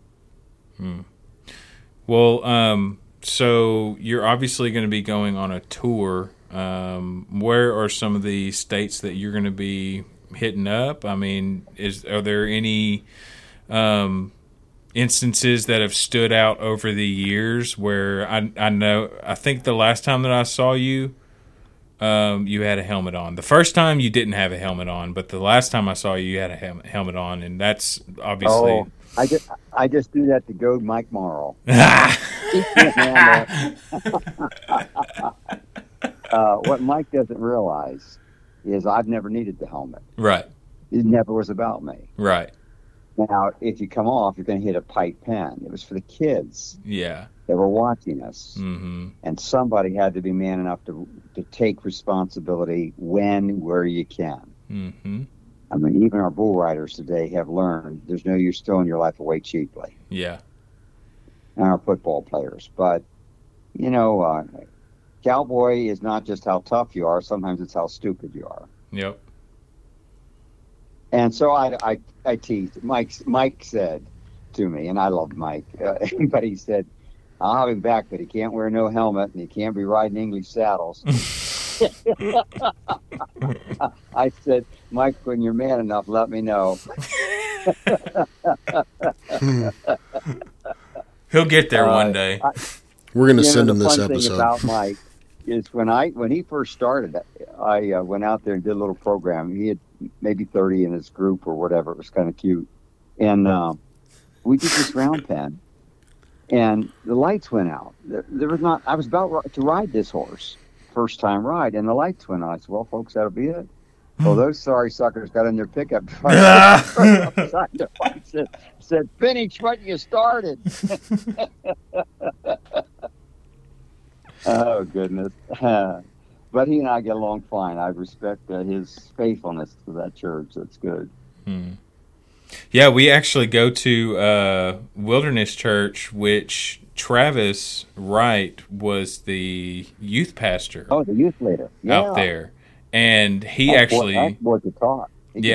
Well, so you're obviously going to be going on a tour. Where are some of the states that you're going to be hitting up? I mean, are there any instances that have stood out over the years where I think the last time that I saw you, you had a helmet on. The first time you didn't have a helmet on, but the last time I saw you, you had a helmet on, and that's obviously. Oh, I just do that to goad Mike Morrow. What Mike doesn't realize is I've never needed the helmet. Right. It never was about me. Right. Now, if you come off, you're going to hit a pipe pen. It was for the kids. Yeah. That were watching us. Mm-hmm. And somebody had to be man enough to take responsibility where you can. Mm-hmm. I mean, even our bull riders today have learned there's no use throwing your life away cheaply. Yeah. And our football players. But, cowboy is not just how tough you are. Sometimes it's how stupid you are. Yep. And so I teased. Mike said to me, and I love Mike, but he said, I'll have him back, but he can't wear no helmet and he can't be riding English saddles. I said, Mike, when you're man enough, let me know. He'll get there one day. We're going to send him this episode. The fun thing episode. about Mike is when he first started, I went out there and did a little program. He had maybe 30 in his group or whatever. It was kind of cute. And we did this round pen. And the lights went out. There was not. I was about to ride this horse, first time ride, and the lights went out. I said, "Well, folks, that'll be it." Well, those sorry suckers got in their pickup truck, said, "Finish what you started." Oh goodness! But he and I get along fine. I respect his faithfulness to that church. That's good. Yeah, we actually go to Wilderness Church, which Travis Wright was the youth pastor. Oh, the youth leader out there, and he actually that's what to talk.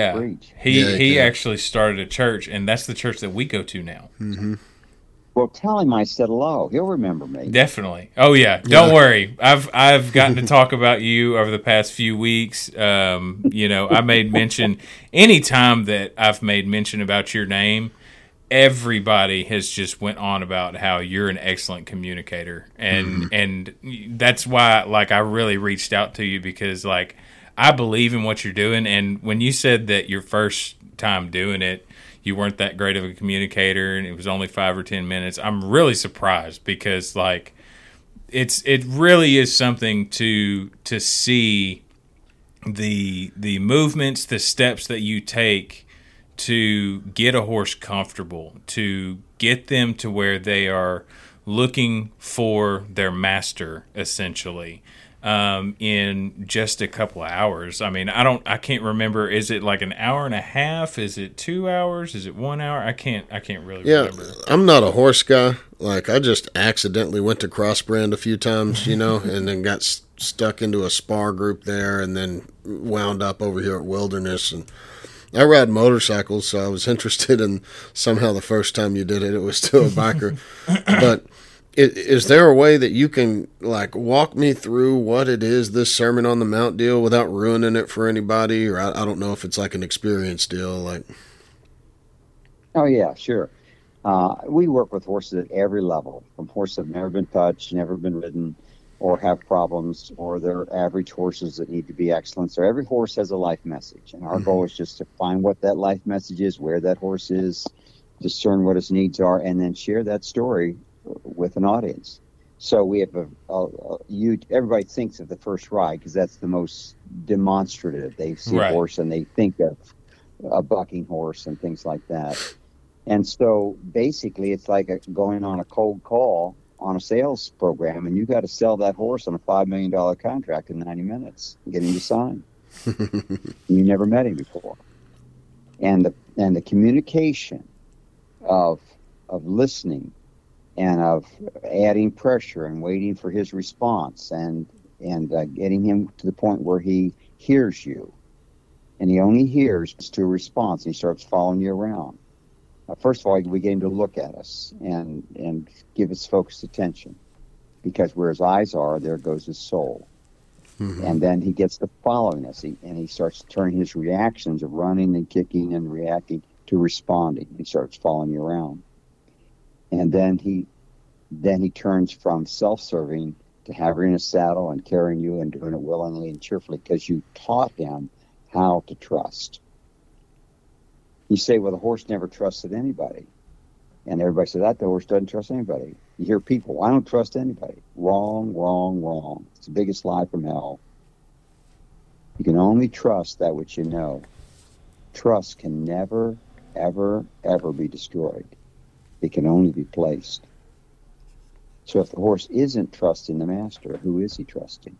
He actually started a church, and that's the church that we go to now. Mm-hmm. Well, tell him I said hello. He'll remember me. Definitely. Oh yeah. Don't worry. I've gotten to talk about you over the past few weeks. I made mention anytime that I've made mention about your name, everybody has just went on about how you're an excellent communicator, and that's why I really reached out to you because I believe in what you're doing, and when you said that your first time doing it, you weren't that great of a communicator and it was only 5 or 10 minutes. I'm really surprised because it really is something to see the movements, the steps that you take to get a horse comfortable, to get them to where they are looking for their master essentially. In just a couple of hours. I mean, I can't remember. Is it like an hour and a half? Is it 2 hours? Is it 1 hour? I can't really remember. I'm not a horse guy. I just accidentally went to Cross Brand a few times, and then got stuck into a spar group there and then wound up over here at Wilderness. And I ride motorcycles, so I was interested in somehow the first time you did it, it was to a biker. But is there a way that you can walk me through what it is, this Sermon on the Mount deal, without ruining it for anybody? Or I don't know if it's an experience deal. Oh yeah, sure. We work with horses at every level, from horses that have never been touched, never been ridden, or have problems, or they're average horses that need to be excellent. So every horse has a life message, and our goal is just to find what that life message is, where that horse is, discern what its needs are, and then share that story with an audience. So we have everybody thinks of the first ride because that's the most demonstrative. They see a horse and they think of a bucking horse and things like that. And so basically it's like going on a cold call on a sales program, and you got to sell that horse on a $5 million contract in 90 minutes and get him to sign. You never met him before. And the communication of listening and of adding pressure and waiting for his response and getting him to the point where he hears you. And he only hears to a response. He starts following you around. First of all, we get him to look at us and give us focused attention, because where his eyes are, there goes his soul. Mm-hmm. And then he gets to following us, and he starts turning his reactions of running and kicking and reacting to responding. He starts following you around. And then he turns from self-serving to having a saddle and carrying you and doing it willingly and cheerfully because you taught him how to trust. You say, well, the horse never trusted anybody. And everybody said that the horse doesn't trust anybody. You hear people, I don't trust anybody. Wrong, wrong, wrong. It's the biggest lie from hell. You can only trust that which you know. Trust can never, ever, ever be destroyed. It can only be placed. So if the horse isn't trusting the master, who is he trusting?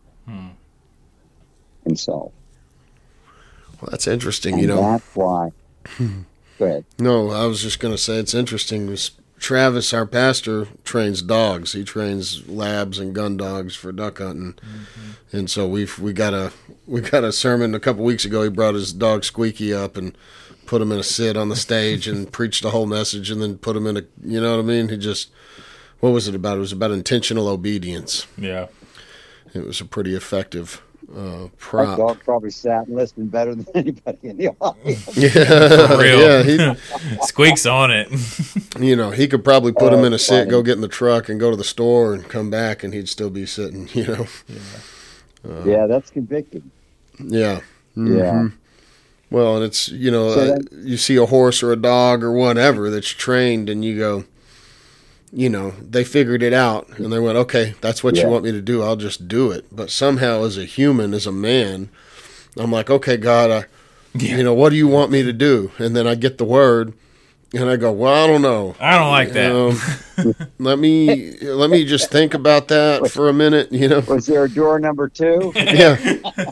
Himself. Well, that's interesting, and that's why. Go ahead. No, I was just going to say it's interesting. Travis, our pastor, trains dogs. He trains labs and gun dogs for duck hunting. And so we got a sermon a couple weeks ago. He brought his dog Squeaky up and put him in a sit on the stage and preached the whole message and then put him in a, you know what I mean? He just, what was it about? It was about intentional obedience. Yeah. It was a pretty effective prop. That dog probably sat and listened better than anybody in the audience. Yeah, for real. Yeah, Squeak's on it. You know, he could probably put him in a sit, go get in the truck, and go to the store and come back, and he'd still be sitting. You know. Yeah, that's convicting. Yeah. Mm-hmm. Yeah. Well, and it's, you know, you see a horse or a dog or whatever that's trained, and you go, you know, they figured it out, and they went, okay, that's what you want me to do. I'll just do it. But somehow, as a human, as a man, I'm like, okay, God, you know, what do you want me to do? And then I get the word, and I go, well, I don't know. I don't like that. Let me just think about that for a minute. You know, was there a door number 2? Yeah.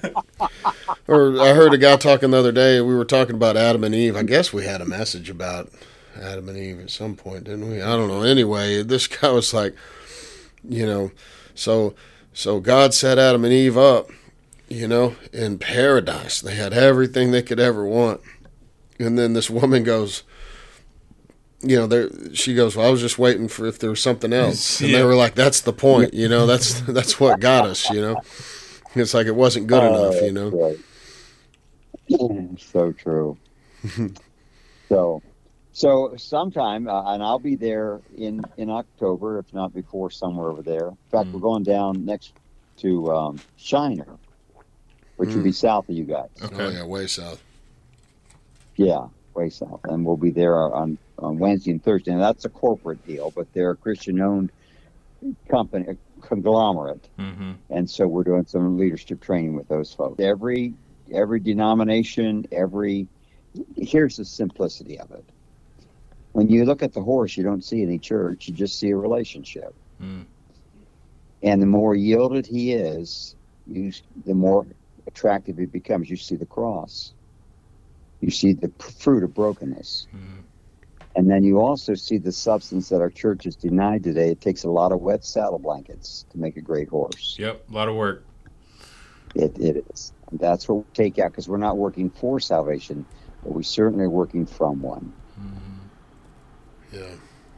Or I heard a guy talking the other day. We were talking about Adam and Eve. I guess we had a message about Adam and Eve at some point, didn't we? I don't know. Anyway, this guy was like, you know, so God set Adam and Eve up, you know, in paradise. They had everything they could ever want. And then this woman goes, you know, she goes, well, I was just waiting for if there was something else. And they were like, that's the point, you know, that's what got us, you know. It's like it wasn't good enough, you know. Right. So true. So sometime, and I'll be there in October, if not before, somewhere over there. In fact, we're going down next to Shiner, which would be south of you guys. Okay. Oh, yeah, way south. Yeah, way south. And we'll be there on Wednesday and Thursday. And that's a corporate deal, but they're a Christian-owned company, a conglomerate. Mm-hmm. And so we're doing some leadership training with those folks. Every denomination, here's the simplicity of it. When you look at the horse, you don't see any church. You just see a relationship. And the more yielded he is, the more attractive he becomes. You see the cross. You see the fruit of brokenness. And then you also see the substance that our church has denied today. It takes a lot of wet saddle blankets to make a great horse. Yep, a lot of work. It is. And that's what we take out, because we're not working for salvation, but we certainly are working from one. Yeah.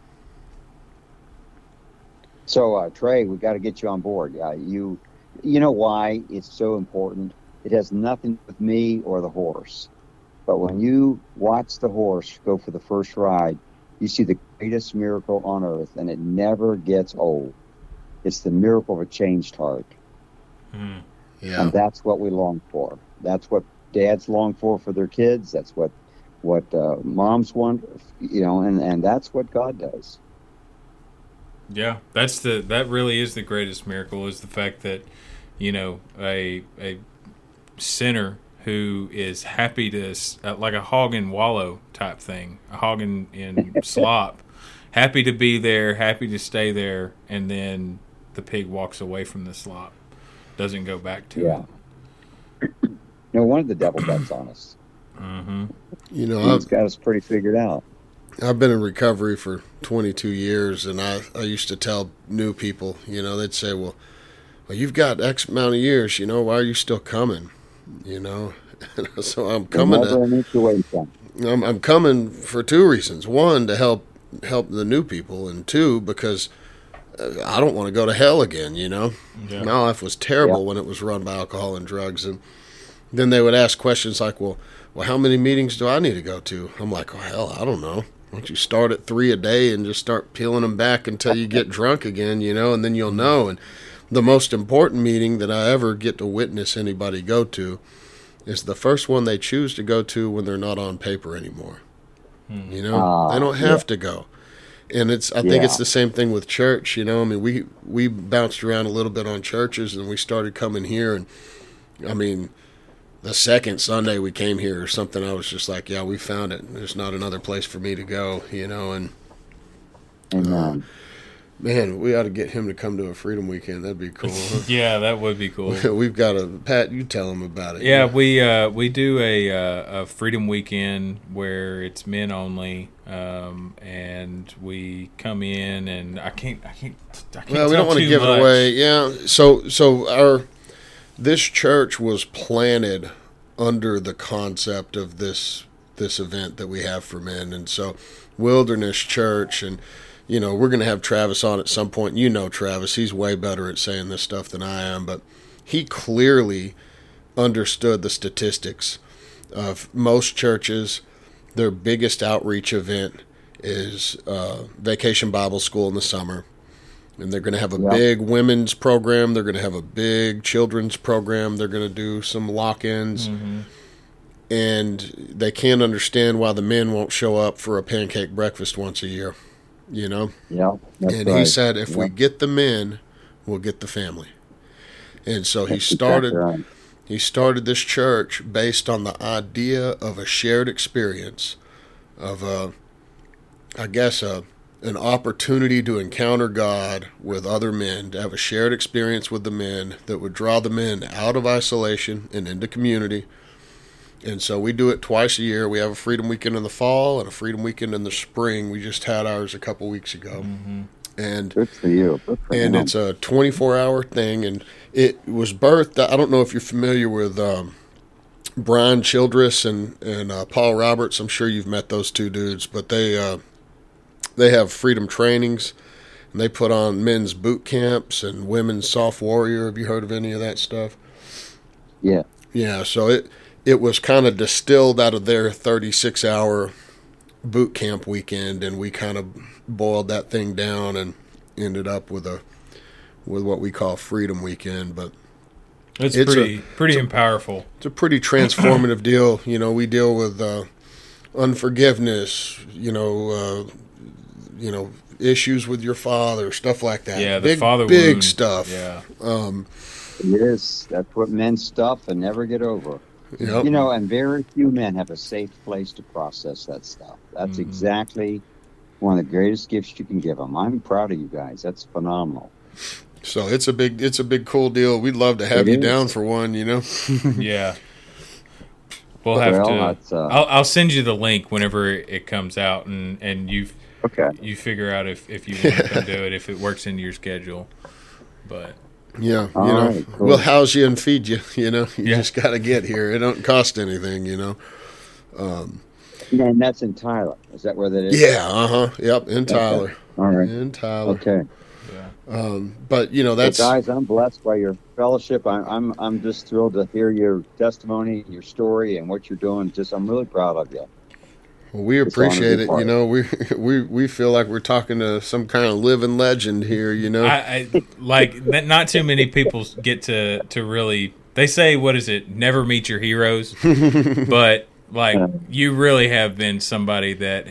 So, Trey, we got to get you on board. You know why it's so important? It has nothing with me or the horse. But when you watch the horse go for the first ride, you see the greatest miracle on earth, and it never gets old. It's the miracle of a changed heart. Yeah. And that's what we long for. That's what dads long for their kids. That's what moms want, you know, and that's what God does. Yeah, that really is the greatest miracle, is the fact that, you know, a sinner who is happy to, like a hog and wallow type thing, a hog in slop, happy to be there, happy to stay there, and then the pig walks away from the slop, doesn't go back to it. No wonder the devil bets on us. You know, He's got us pretty figured out. I've been in recovery for 22 years, and I used to tell new people, you know, they'd say, well, you've got X amount of years, you know, why are you still coming? You know, so I'm coming. I'm coming for two reasons. One, to help the new people, and two, because I don't want to go to hell again. You know, my life was terrible when it was run by alcohol and drugs, and then they would ask questions like, well, how many meetings do I need to go to? I'm like, oh, hell, I don't know. Why don't you start at 3 a day and just start peeling them back until you get drunk again, and then you'll know. And the most important meeting that I ever get to witness anybody go to is the first one they choose to go to when they're not on paper anymore. They don't have to go. And I think it's the same thing with church. I mean, we bounced around a little bit on churches, and we started coming here. And I mean, the second Sunday we came here or something, I was just like, yeah, we found it. There's not another place for me to go, and Amen. Man, we ought to get him to come to a Freedom Weekend. That'd be cool. Huh? Yeah, that would be cool. We've got Pat, you tell him about it. Yeah, we do a Freedom Weekend where it's men only, and we come in, and I can't. Well, we don't want to give it away. Yeah, so this church was planted under the concept of this event that we have for men, and so Wilderness Church, and we're going to have Travis on at some point. Travis, he's way better at saying this stuff than I am, but he clearly understood the statistics of most churches. Their biggest outreach event is Vacation Bible School in the summer. And they're going to have a big women's program. They're going to have a big children's program. They're going to do some lock-ins. Mm-hmm. And they can't understand why the men won't show up for a pancake breakfast once a year. Yeah. And he said, if we get the men, we'll get the family. And so he started this church based on the idea of a shared experience of an opportunity to encounter God with other men, to have a shared experience with the men that would draw the men out of isolation and into community. And so we do it twice a year. We have a Freedom Weekend in the fall and a Freedom Weekend in the spring. We just had ours a couple weeks ago. Mm-hmm. And good for you. And it's a 24-hour thing. And it was birthed, I don't know if you're familiar with Brian Childress and Paul Roberts. I'm sure you've met those two dudes. But they have freedom trainings. And they put on men's boot camps and women's soft warrior. Have you heard of any of that stuff? Yeah. Yeah, so it was kind of distilled out of their 36-hour boot camp weekend, and we kind of boiled that thing down and ended up with what we call Freedom Weekend. But it's pretty powerful. It's a pretty transformative deal. We deal with unforgiveness. Issues with your father, stuff like that. Yeah, the father big wound. Stuff. Yeah. Yes, that's what men stuff and never get over. Yep. And very few men have a safe place to process that stuff. That's exactly one of the greatest gifts you can give them. I'm proud of you guys. That's phenomenal. So it's a big cool deal. We'd love to have you down for one. Yeah. We'll have to. I'll send you the link whenever it comes out, and you figure out if you want to come do it, if it works into your schedule. But. Yeah, right, cool. We'll house you and feed you. You just got to get here. It don't cost anything. And that's in Tyler. Is that where that is? Yeah. Yep. In Tyler. Okay. All right. In Tyler. Okay. Yeah. But that's guys. I'm blessed by your fellowship. I'm just thrilled to hear your testimony, your story, and what you're doing. I'm really proud of you. Well, we appreciate it. We feel like we're talking to some kind of living legend here. I like not too many people get to really. They say, what is it? Never meet your heroes, but you really have been somebody that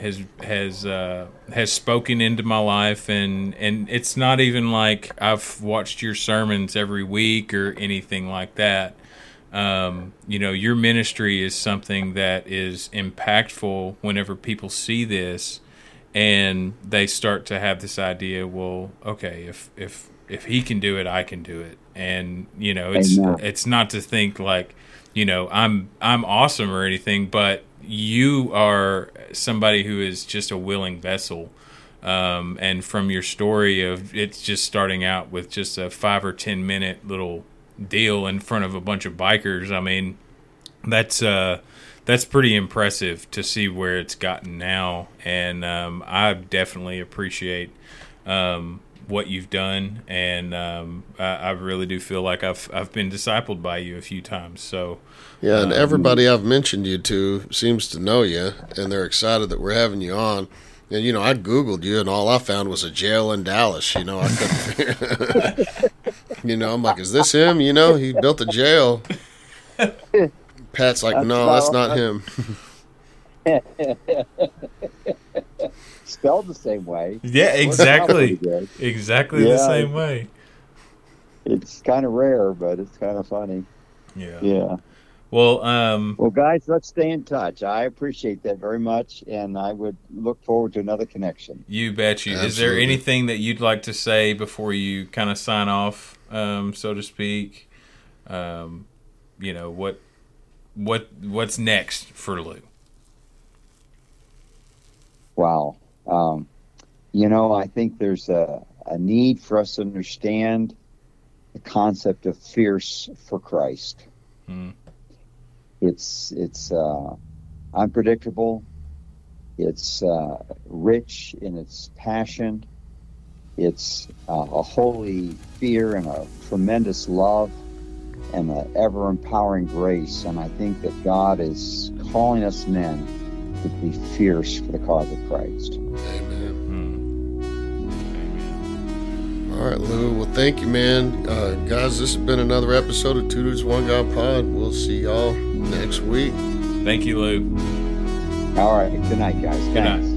has spoken into my life, and it's not even like I've watched your sermons every week or anything like that. Your ministry is something that is impactful whenever people see this and they start to have this idea, well, okay, if he can do it, I can do it. And, it's not to think like, I'm awesome or anything, but you are somebody who is just a willing vessel. And from your story of it's just starting out with just a 5 or 10 minute little deal in front of a bunch of bikers, I mean, that's pretty impressive to see where it's gotten now, and I definitely appreciate what you've done, and I really do feel like I've been discipled by you a few times. So yeah, and everybody I've mentioned you to seems to know you, and they're excited that we're having you on. And I Googled you, and all I found was a jail in Dallas. I couldn't. I'm like, is this him? He built a jail. Pat's like, no, that's not him. Spelled the same way. Yeah, exactly. Exactly the same way. It's kind of rare, but it's kind of funny. Yeah. Well, guys, let's stay in touch. I appreciate that very much, and I would look forward to another connection. You bet you. Absolutely. Is there anything that you'd like to say before you kind of sign off, so to speak? What's next for Lou? Wow. I think there's a need for us to understand the concept of fierce for Christ. It's unpredictable. It's rich in its passion. It's a holy fear and a tremendous love and an ever-empowering grace. And I think that God is calling us men to be fierce for the cause of Christ. Amen. All right, Lou. Well, thank you, man. Guys, this has been another episode of Two Dudes, One God Pod. We'll see y'all next week. Thank you, Lou. All right. Good night, guys. Good night.